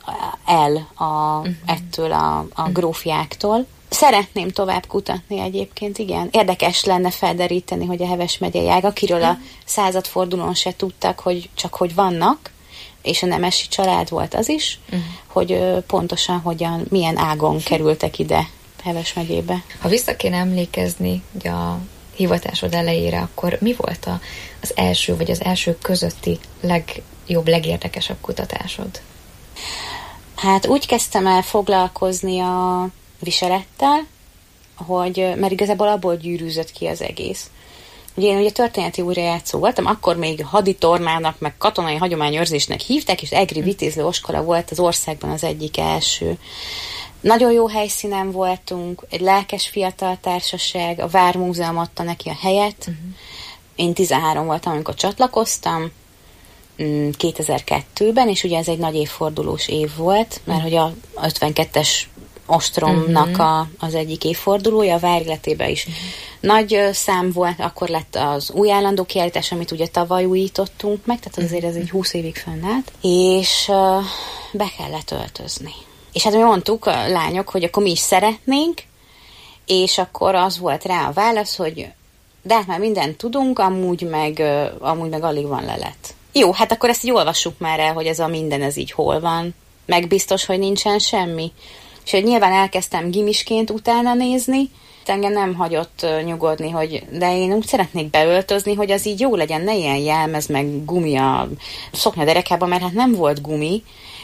el a, uh-huh. ettől a, a grófiáktól. Szeretném tovább kutatni egyébként, igen. Érdekes lenne felderíteni, hogy a Heves megyei ág, akiről a századfordulón se tudtak, hogy csak hogy vannak, és a nemesi család volt az is, uh-huh. hogy pontosan hogyan, milyen ágon kerültek ide Heves megyébe. Ha vissza kéne emlékezni ugye a hivatásod elejére, akkor mi volt a, az első, vagy az első közötti legjobb, legérdekesebb kutatásod? Hát úgy kezdtem el foglalkozni a viselettel, hogy, mert igazából abból gyűrűzött ki az egész. Ugye én ugye történeti újrajátszó voltam, akkor még haditornának, meg katonai hagyományőrzésnek hívták, és Egri Vitézlő Oskola volt az országban az egyik első. Nagyon jó helyszínen voltunk, egy lelkes fiatal társaság, a Vármúzeum adta neki a helyet. Uh-huh. Én tizenhárom voltam, amikor csatlakoztam, kétezer-kettőben, és ugye ez egy nagy évfordulós év volt, mert hogy a ötvenkettes ostromnak uh-huh. a, az egyik évfordulója, a Vár életében is uh-huh. nagy szám volt, akkor lett az új állandó kiállítás, amit ugye tavaly újítottunk meg, tehát azért ez egy húsz évig fönnállt, és uh, be kellett öltözni. És hát mi mondtuk a lányok, hogy akkor mi is szeretnénk, és akkor az volt rá a válasz, hogy de hát már mindent tudunk, amúgy meg, uh, amúgy meg alig van lelet. Jó, hát akkor ezt így olvassuk már el, hogy ez a minden, ez így hol van. Meg biztos, hogy nincsen semmi. És hogy nyilván elkezdtem gimisként utána nézni, engem nem hagyott nyugodni, hogy de én úgy szeretnék beöltözni, hogy az így jó legyen, ne ilyen jelmez, meg gumi a szoknya derekában, mert hát nem volt gumi,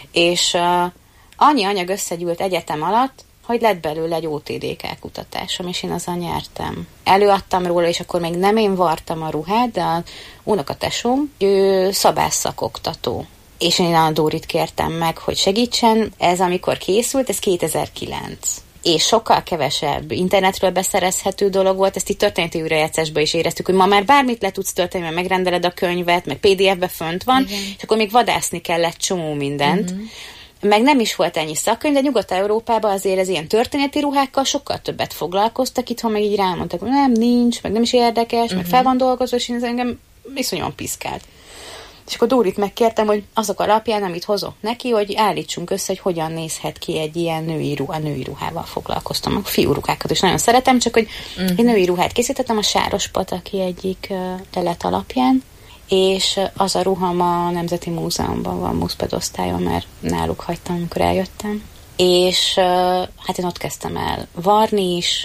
és uh, annyi anyag összegyűlt egyetem alatt, hogy lett belőle egy o té dé ká kutatásom, és én azzal nyertem. Előadtam róla, és akkor még nem én vartam a ruhát, de az unokatesóm, ő szabásszakoktató. És én a Dórit kértem meg, hogy segítsen. Ez amikor készült, ez kétezer-kilenc. És sokkal kevesebb internetről beszerezhető dolog volt, ezt itt történeti újrajátszásban is éreztük, hogy ma már bármit le tudsz tölteni, mert megrendeled a könyvet, meg pé dé ef-be fönt van, igen. És akkor még vadászni kellett csomó mindent. Uh-huh. Meg nem is volt ennyi szakkönyv, de Nyugat-Európában azért ez ilyen történeti ruhákkal sokkal többet foglalkoztak, itthon meg így rámondtak, hogy nem, nincs, meg nem is érdekes, uh-huh. meg fel van dolgozva, és ez engem iszonyúan piszkált. És akkor Dórit megkértem, hogy azok alapján, amit hozok neki, hogy állítsunk össze, hogy hogyan nézhet ki egy ilyen női ruha, női ruhával foglalkoztam. A fiú ruhákat is nagyon szeretem, csak hogy uh-huh. egy női ruhát készítettem a Sáros Pataki egyik uh, lelet alapján, és az a ruham a Nemzeti Múzeumban van muszpedosztályon, mert náluk hagytam, amikor eljöttem. És uh, hát én ott kezdtem el varni is,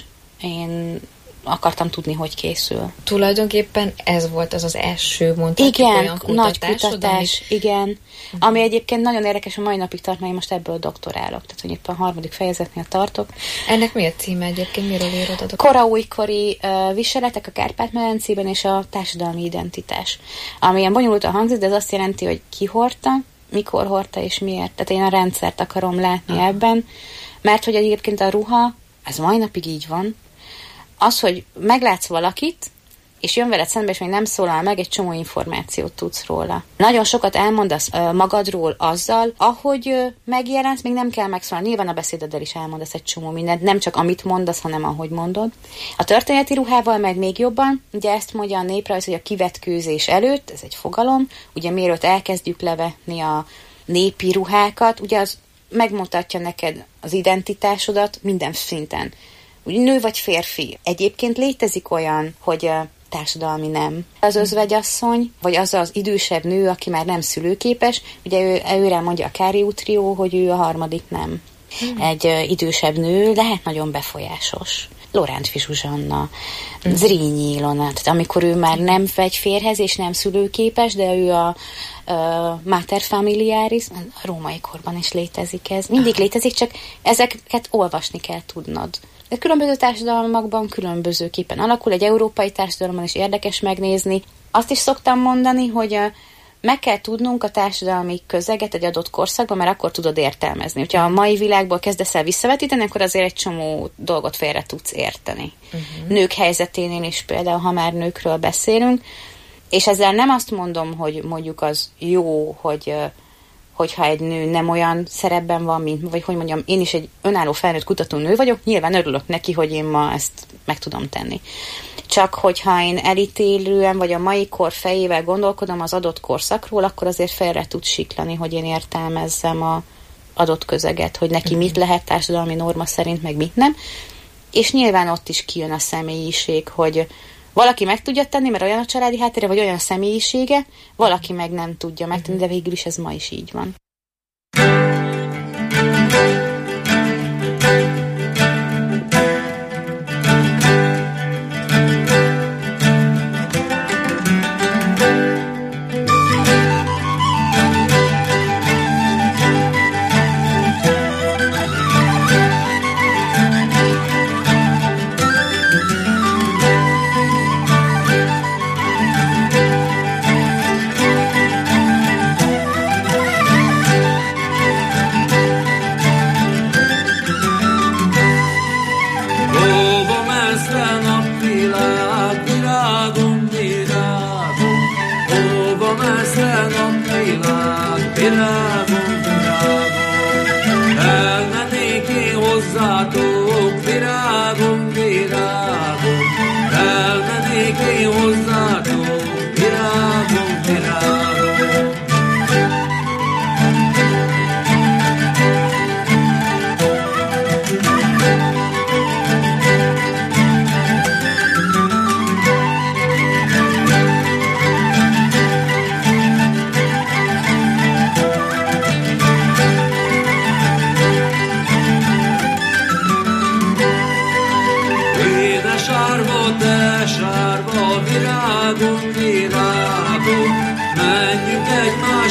én akartam tudni, hogy készül. Tulajdonképpen ez volt az az első, mondhatjuk, igen, olyan kutatásod, nagy kutatás, amit... igen. Uh-huh. Ami egyébként nagyon érdekes, a mai napig tart, mert én most ebből doktorálok, tehát hogy éppen a harmadik fejezetnél tartok. Ennek mi a címe egyébként, miről írod a doktor? Kora-újkori uh, viseletek a Kárpát-medencében és a társadalmi identitás. Ami ilyen bonyolultan hangzik, de ez azt jelenti, hogy ki hordta, mikor hordta és miért. Tehát én a rendszert akarom látni uh-huh. ebben, mert hogy egyébként a ruha, ez mai napig így van, az, hogy meglátsz valakit, és jön veled szembe, és még nem szólal meg, egy csomó információt tudsz róla. Nagyon sokat elmondasz uh, magadról azzal, ahogy uh, megjelensz, még nem kell megszólalni. Nyilván a beszédeddel is elmondasz egy csomó mindent, nem csak amit mondasz, hanem ahogy mondod. A történeti ruhával meg még jobban, ugye ezt mondja a néprajz, hogy a kivetkőzés előtt, ez egy fogalom, ugye mielőtt elkezdjük levetni a népi ruhákat, ugye az megmutatja neked az identitásodat minden szinten. Úgy nő vagy férfi. Egyébként létezik olyan, hogy uh, társadalmi nem. Az özvegyasszony, vagy az az idősebb nő, aki már nem szülőképes, ugye ő, őre mondja a Káriú-trió, hogy ő a harmadik nem. Hmm. Egy uh, idősebb nő lehet nagyon befolyásos. Lorántfi Zsuzsanna, hmm. Zrínyi Ilona, tehát amikor ő már nem vegy férhez, és nem szülőképes, de ő a uh, mater familiaris, a római korban is létezik ez. Mindig létezik, csak ezeket olvasni kell tudnod. De különböző társadalmakban különbözőképpen alakul, egy európai társadalomban is érdekes megnézni. Azt is szoktam mondani, hogy a, meg kell tudnunk a társadalmi közeget egy adott korszakban, mert akkor tudod értelmezni. Hogyha a mai világból kezdesz el visszavetíteni, akkor azért egy csomó dolgot félre tudsz érteni. Uh-huh. Nők helyzeténél is például, ha már nőkről beszélünk, és ezzel nem azt mondom, hogy mondjuk az jó, hogy... hogyha egy nő nem olyan szerepben van, mint, vagy hogy mondjam, én is egy önálló felnőtt kutató nő vagyok, nyilván örülök neki, hogy én ma ezt meg tudom tenni. Csak hogyha én elítélően, vagy a mai kor fejével gondolkodom az adott korszakról, akkor azért félre tud siklani, hogy én értelmezzem a adott közeget, hogy neki mit lehet társadalmi norma szerint, meg mit nem. És nyilván ott is kijön a személyiség, hogy valaki meg tudja tenni, mert olyan a családi háttere, vagy olyan a személyisége, valaki meg nem tudja megtenni, de végül is ez ma is így van. Elmennék én hozzátok, virágom, virágom,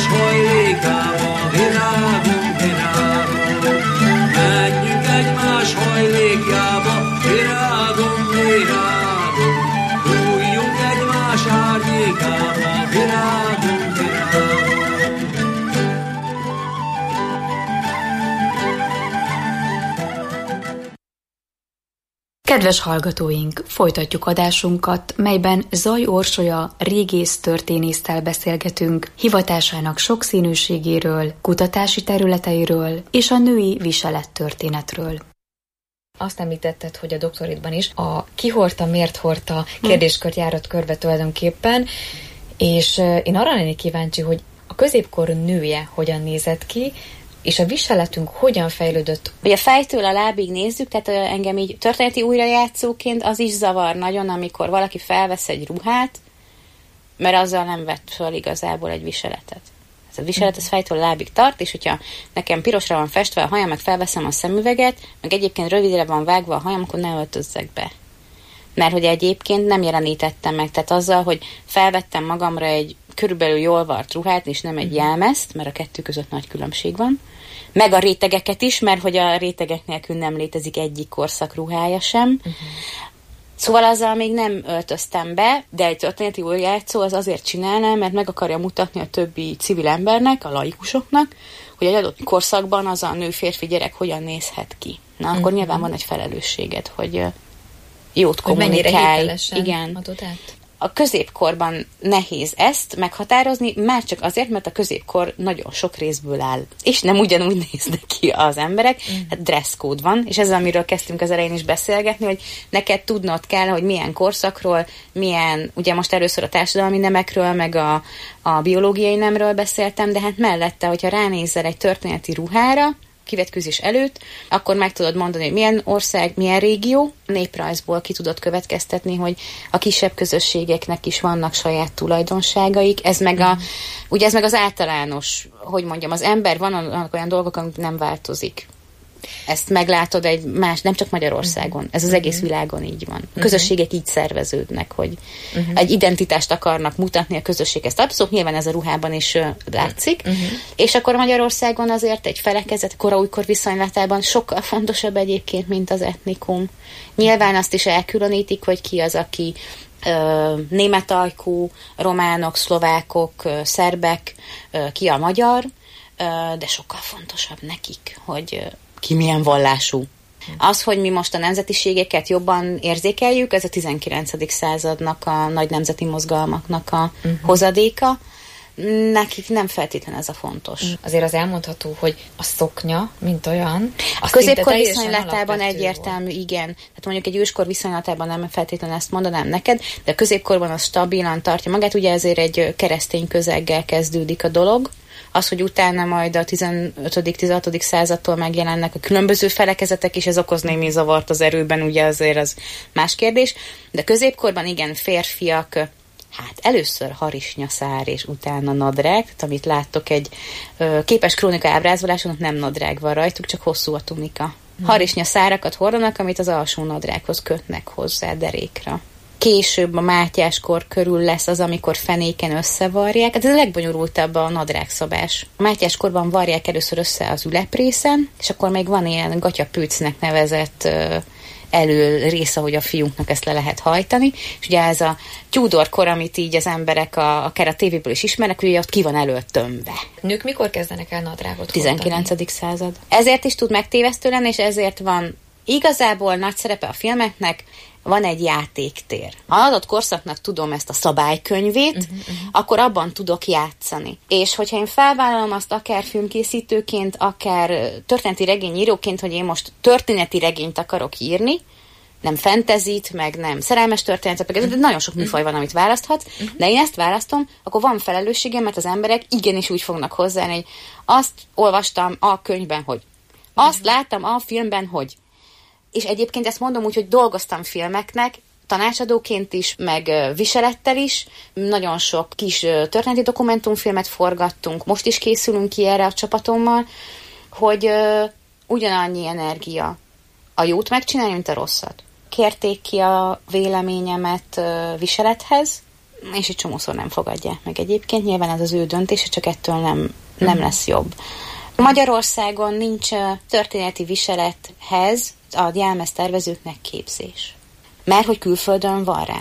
hajlékába, virágom, virágom. Menjünk egymás hajlékjába, virágom, virágom. Bújjunk egymás árnyékába, virágom, virágom. Kedves hallgatóink, folytatjuk adásunkat, melyben Zaj Orsolya régész történésztel beszélgetünk hivatásának sokszínűségéről, kutatási területeiről és a női viszelettörténetről. Azt említetted, hogy a doktoridban is a ki hordta, miért hordta kérdéskört járat körbe tulajdonképpen, és én arra lennék kíváncsi, hogy a középkor nője hogyan nézett ki, és a viseletünk hogyan fejlődött? Hogy a fejtől a lábig nézzük, tehát engem így történeti újrajátszóként az is zavar nagyon, amikor valaki felvesz egy ruhát, mert azzal nem vett föl igazából egy viseletet. Ez a viselet az fejtől a lábig tart, és hogyha nekem pirosra van festve a hajam, meg felveszem a szemüveget, meg egyébként rövidre van vágva a hajam, akkor ne öltözzek be. Mert hogy egyébként nem jelenítettem meg, tehát azzal, hogy felvettem magamra egy körülbelül jól vart ruhát, és nem egy jelmezt, mert a kettő között nagy különbség van, meg a rétegeket is, mert hogy a rétegek nélkül nem létezik egyik korszak ruhája sem. Uh-huh. Szóval azzal még nem öltöztem be, de egy történeti újjátszó az azért csinálná, mert meg akarja mutatni a többi civil embernek, a laikusoknak, hogy egy adott korszakban az a nő-férfi gyerek hogyan nézhet ki. Na, akkor uh-huh. nyilván van egy felelősséged, hogy jót kommunikálj. Igen. Adod át? A középkorban nehéz ezt meghatározni, már csak azért, mert a középkor nagyon sok részből áll, és nem ugyanúgy néznek ki az emberek, mm. hát dresscode van, és ez, amiről kezdtünk az elején is beszélgetni, hogy neked tudnod kell, hogy milyen korszakról, milyen, ugye most először a társadalmi nemekről, meg a, a biológiai nemről beszéltem, de hát mellette, hogyha ránézel egy történeti ruhára, kivetkőzés előtt, akkor meg tudod mondani, hogy milyen ország, milyen régió. Néprajzból ki tudod következtetni, hogy a kisebb közösségeknek is vannak saját tulajdonságaik. Ez meg a, ugye ez meg az általános, hogy mondjam, az ember van olyan dolgok, amik nem változik. Ezt meglátod egy más, nem csak Magyarországon, ez az egész világon így van. A közösségek így szerveződnek, hogy uh-huh. egy identitást akarnak mutatni a közösség. Ezt abszolút nyilván ez a ruhában is uh, látszik. Uh-huh. És akkor Magyarországon azért egy felekezet kora-újkor viszonylatában sokkal fontosabb egyébként, mint az etnikum. Nyilván azt is elkülönítik, hogy ki az, aki uh, német ajkú, románok, szlovákok, uh, szerbek, uh, ki a magyar, uh, de sokkal fontosabb nekik, hogy uh, ki milyen vallású. Az, hogy mi most a nemzetiségeket jobban érzékeljük, ez a tizenkilencedik századnak, a nagy nemzeti mozgalmaknak a uh-huh. hozadéka. Nekik nem feltétlenül ez a fontos. Azért az elmondható, hogy a szoknya, mint olyan, a középkor viszonylatában egyértelmű, volt. Igen. Tehát mondjuk egy őskor viszonylatában nem feltétlenül ezt mondanám neked, de a középkorban az stabilan tartja magát, ugye ezért egy keresztény közeggel kezdődik a dolog. Az, hogy utána majd a tizenötödik-tizenhatodik századtól megjelennek a különböző felekezetek, és ez okoz némi zavart az erőben, ugye azért az más kérdés. De középkorban igen, férfiak, hát először harisnyaszár, és utána nadrág, tehát amit láttok egy ö, képes krónika ábrázoláson, nem nadrág van rajtuk, csak hosszú a tunika. Harisnyaszárakat hordanak, amit az alsó nadrághoz kötnek hozzá derékra. Később a Mátyáskor körül lesz az, amikor fenéken összevarják. Hát ez a legbonyolultabb a nadrágszabás. A Mátyáskorban varják először össze az üleprészen, és akkor még van ilyen gatyapőcnek nevezett uh, elől rész, ahogy a fiúnknak ezt le lehet hajtani. És ugye ez a Tudor kor, amit így az emberek a, akár a tévéből is ismernek, ugye ott ki van elől tömve. Nők mikor kezdenek el nadrágot tizenkilencedik század. Ezért is tud megtévesztő lenni, és ezért van igazából nagy szerepe a filmeknek, van egy játéktér. Ha adott korszaknak tudom ezt a szabálykönyvét, uh-huh, uh-huh. akkor abban tudok játszani. És hogyha én felvállalom azt akár filmkészítőként, akár történeti regényíróként, hogy én most történeti regényt akarok írni, nem fentezit, meg nem szerelmes történetet, meg uh-huh. nagyon sok műfaj van, amit választhatsz, uh-huh. de én ezt választom, akkor van felelősségem, mert az emberek igenis úgy fognak hozzáállni, hogy azt olvastam a könyvben, hogy azt uh-huh. láttam a filmben, hogy és egyébként ezt mondom úgy, hogy dolgoztam filmeknek, tanácsadóként is, meg viselettel is. Nagyon sok kis történeti dokumentumfilmet forgattunk, most is készülünk ki erre a csapatommal, hogy uh, ugyanannyi energia a jót megcsinálni, mint a rosszat. Kérték ki a véleményemet uh, viselethez, és egy csomószor nem fogadják meg egyébként. Nyilván ez az ő döntése, csak ettől nem, nem lesz jobb. Magyarországon nincs történeti viselethez a jelmeztervezőknek képzés. Mert hogy külföldön van rá.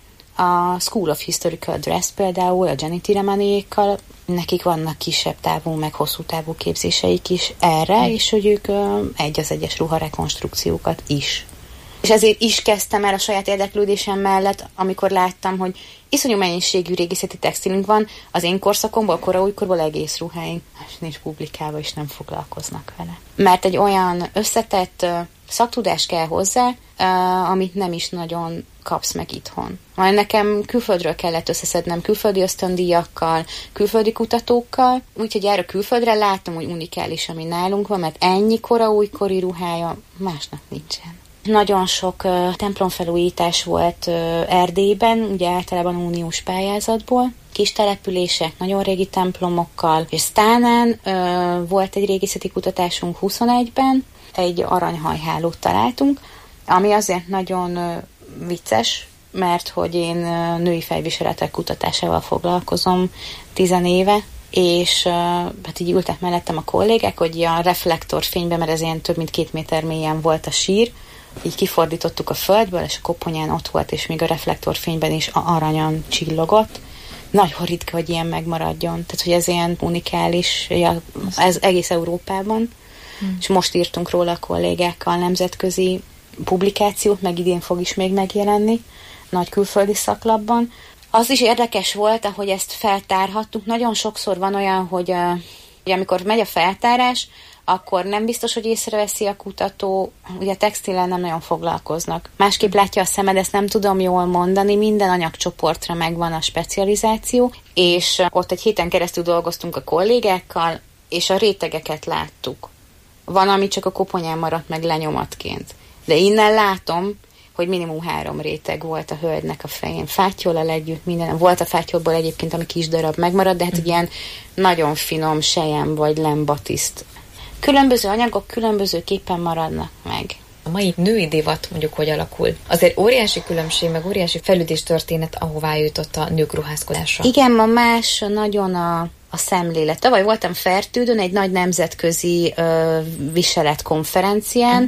A School of Historical Dress például, a Jenny Tiremaniékkal, nekik vannak kisebb távú, meg hosszú távú képzéseik is erre, és hogy ők egy az egyes ruharekonstrukciókat is. És ezért is kezdtem el a saját érdeklődésem mellett, amikor láttam, hogy iszonyú mennyiségű régészeti textilünk van, az én korszakomból, koraújkorból egész ruháink, és nincs publikálva, és nem foglalkoznak vele. Mert egy olyan összetett szaktudás kell hozzá, amit nem is nagyon kapsz meg itthon. Majd nekem külföldről kellett összeszednem külföldi ösztöndíjakkal, külföldi kutatókkal, úgyhogy erre külföldre látom, hogy unikális, ami nálunk van, mert ennyi koraújkori ruhája másnak nincsen. Nagyon sok uh, templomfelújítás volt uh, Erdélyben, ugye általában uniós pályázatból, kis települések, nagyon régi templomokkal, és Sztánán uh, volt egy régészeti kutatásunk huszonegyben, egy aranyhajhálót találtunk, ami azért nagyon uh, vicces, mert hogy én uh, női fejviseletek kutatásával foglalkozom tizenéve, és uh, hát így ültek mellettem a kollégák, hogy a reflektorfényben, mert ez ilyen több mint két méter mélyen volt a sír, így kifordítottuk a földből, és a koponyán ott volt, és még a reflektorfényben is aranyan csillogott. Nagyon ritka, hogy ilyen megmaradjon. Tehát, hogy ez ilyen unikális, ja, ez egész Európában. Hmm. És most írtunk róla a kollégákkal nemzetközi publikációt, meg idén fog is még megjelenni, nagy külföldi szaklapban. Az is érdekes volt, ahogy ezt feltárhattuk. Nagyon sokszor van olyan, hogy, uh, hogy amikor megy a feltárás, akkor nem biztos, hogy észreveszi a kutató, ugye a textilen nem nagyon foglalkoznak. Másképp látja a szemed, ezt nem tudom jól mondani, minden anyagcsoportra megvan a specializáció, és ott egy héten keresztül dolgoztunk a kollégákkal, és a rétegeket láttuk. Van, ami csak a koponyán maradt meg lenyomatként. De innen látom, hogy minimum három réteg volt a hölgynek a fején. Fátyollal együtt minden. Volt a fátyolból egyébként, ami kis darab megmaradt, de hát egy ilyen nagyon finom sejem vagy lembatiszt. Különböző anyagok különbözőképpen maradnak meg. A mai női divat mondjuk hogy alakul? Azért óriási különbség, meg óriási fejlődés történet, ahová jutott a nők ruházkodása. Igen, ma más nagyon a, a szemlélet. Tavaly voltam Fertődön egy nagy nemzetközi ö, viseletkonferencián, mm.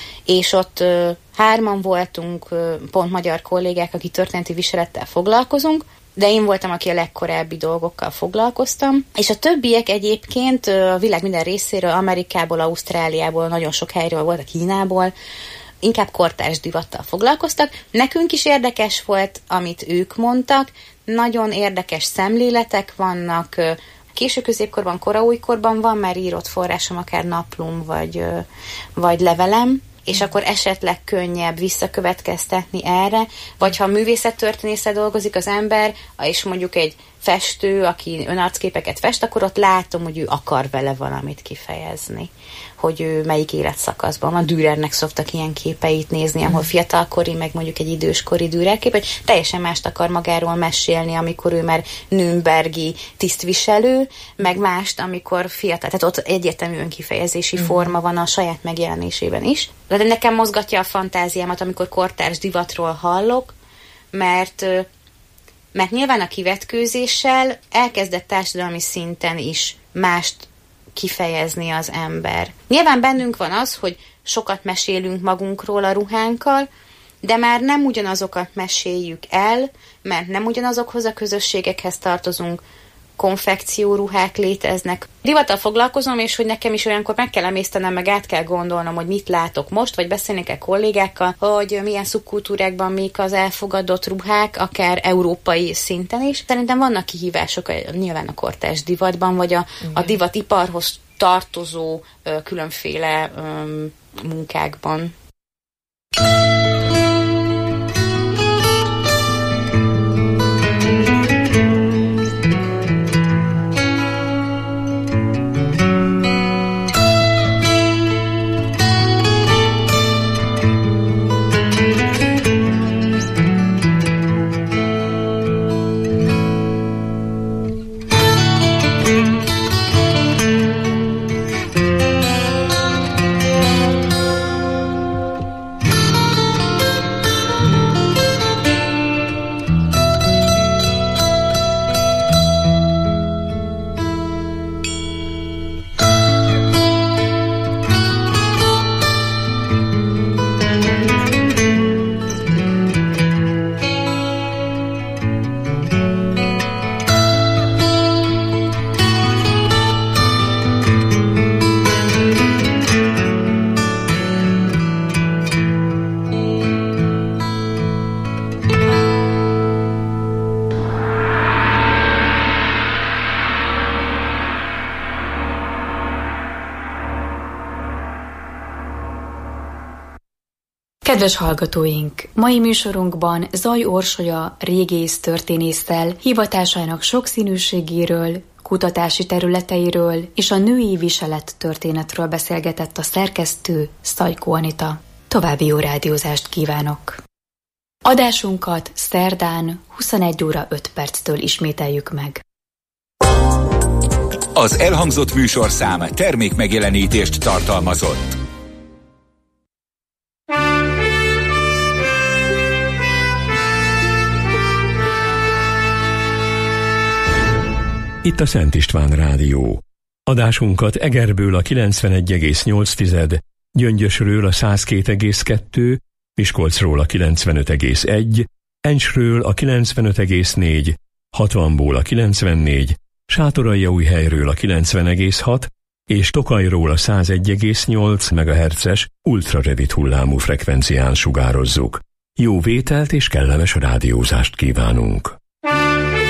és ott ö, hárman voltunk, ö, pont magyar kollégák, akik történeti viselettel foglalkozunk, de én voltam, aki a legkorábbi dolgokkal foglalkoztam, és a többiek egyébként a világ minden részéről, Amerikából, Ausztráliából, nagyon sok helyről voltak, Kínából, inkább kortárs divattal foglalkoztak. Nekünk is érdekes volt, amit ők mondtak, nagyon érdekes szemléletek vannak, késő középkorban, koraújkorban van már írott forrásom, akár naplóm vagy, vagy levelem, és akkor esetleg könnyebb visszakövetkeztetni erre, vagy ha művészettörténésszel dolgozik az ember, és mondjuk egy festő, aki önarcképeket fest, akkor ott látom, hogy ő akar vele valamit kifejezni, hogy ő melyik életszakaszban van. Dürernek szoktak ilyen képeit nézni, ahol fiatalkori, meg mondjuk egy időskori Dürer kép, hogy teljesen mást akar magáról mesélni, amikor ő már nürnbergi tisztviselő, meg mást, amikor fiatal. Tehát ott egyértelmű önkifejezési mm. forma van a saját megjelenésében is. De nekem mozgatja a fantáziámat, amikor kortárs divatról hallok, mert mert nyilván a kivetkőzéssel elkezdett társadalmi szinten is mást kifejezni az ember. Nyilván bennünk van az, hogy sokat mesélünk magunkról a ruhánkkal, de már nem ugyanazokat meséljük el, mert nem ugyanazokhoz a közösségekhez tartozunk, konfekcióruhák léteznek. Divattal foglalkozom, és hogy nekem is olyankor meg kell emésztenem, meg át kell gondolnom, hogy mit látok most, vagy beszélni kell kollégákkal, hogy milyen szubkultúrákban mik az elfogadott ruhák, akár európai szinten is. Szerintem vannak kihívások nyilván a kortárs divatban, vagy a, a divatiparhoz tartozó ö, különféle ö, munkákban. Kedves hallgatóink! Mai műsorunkban Zay Orsolya régész történésszel hivatásának sokszínűségéről, kutatási területeiről és a női viselet történetről beszélgetett a szerkesztő, Szajkó Anita. További jó rádiózást kívánok! Adásunkat szerdán huszonegy óra öt perctől ismételjük meg. Az elhangzott műsorszám termékmegjelenítést tartalmazott. Itt a Szent István Rádió. Adásunkat Egerből a kilencvenegy egész nyolc, Gyöngyösről a száz két egész kettő, Miskolcról a kilencvenöt egész egy, Encsről a kilencvenöt egész négy, hatvanból a kilencvennégy, Sátoraljaújhelyről a kilencven egész hat és Tokajról a száz egy egész nyolc megahertzes ultrarövid hullámú frekvencián sugározzuk. Jó vételt és kellemes rádiózást kívánunk!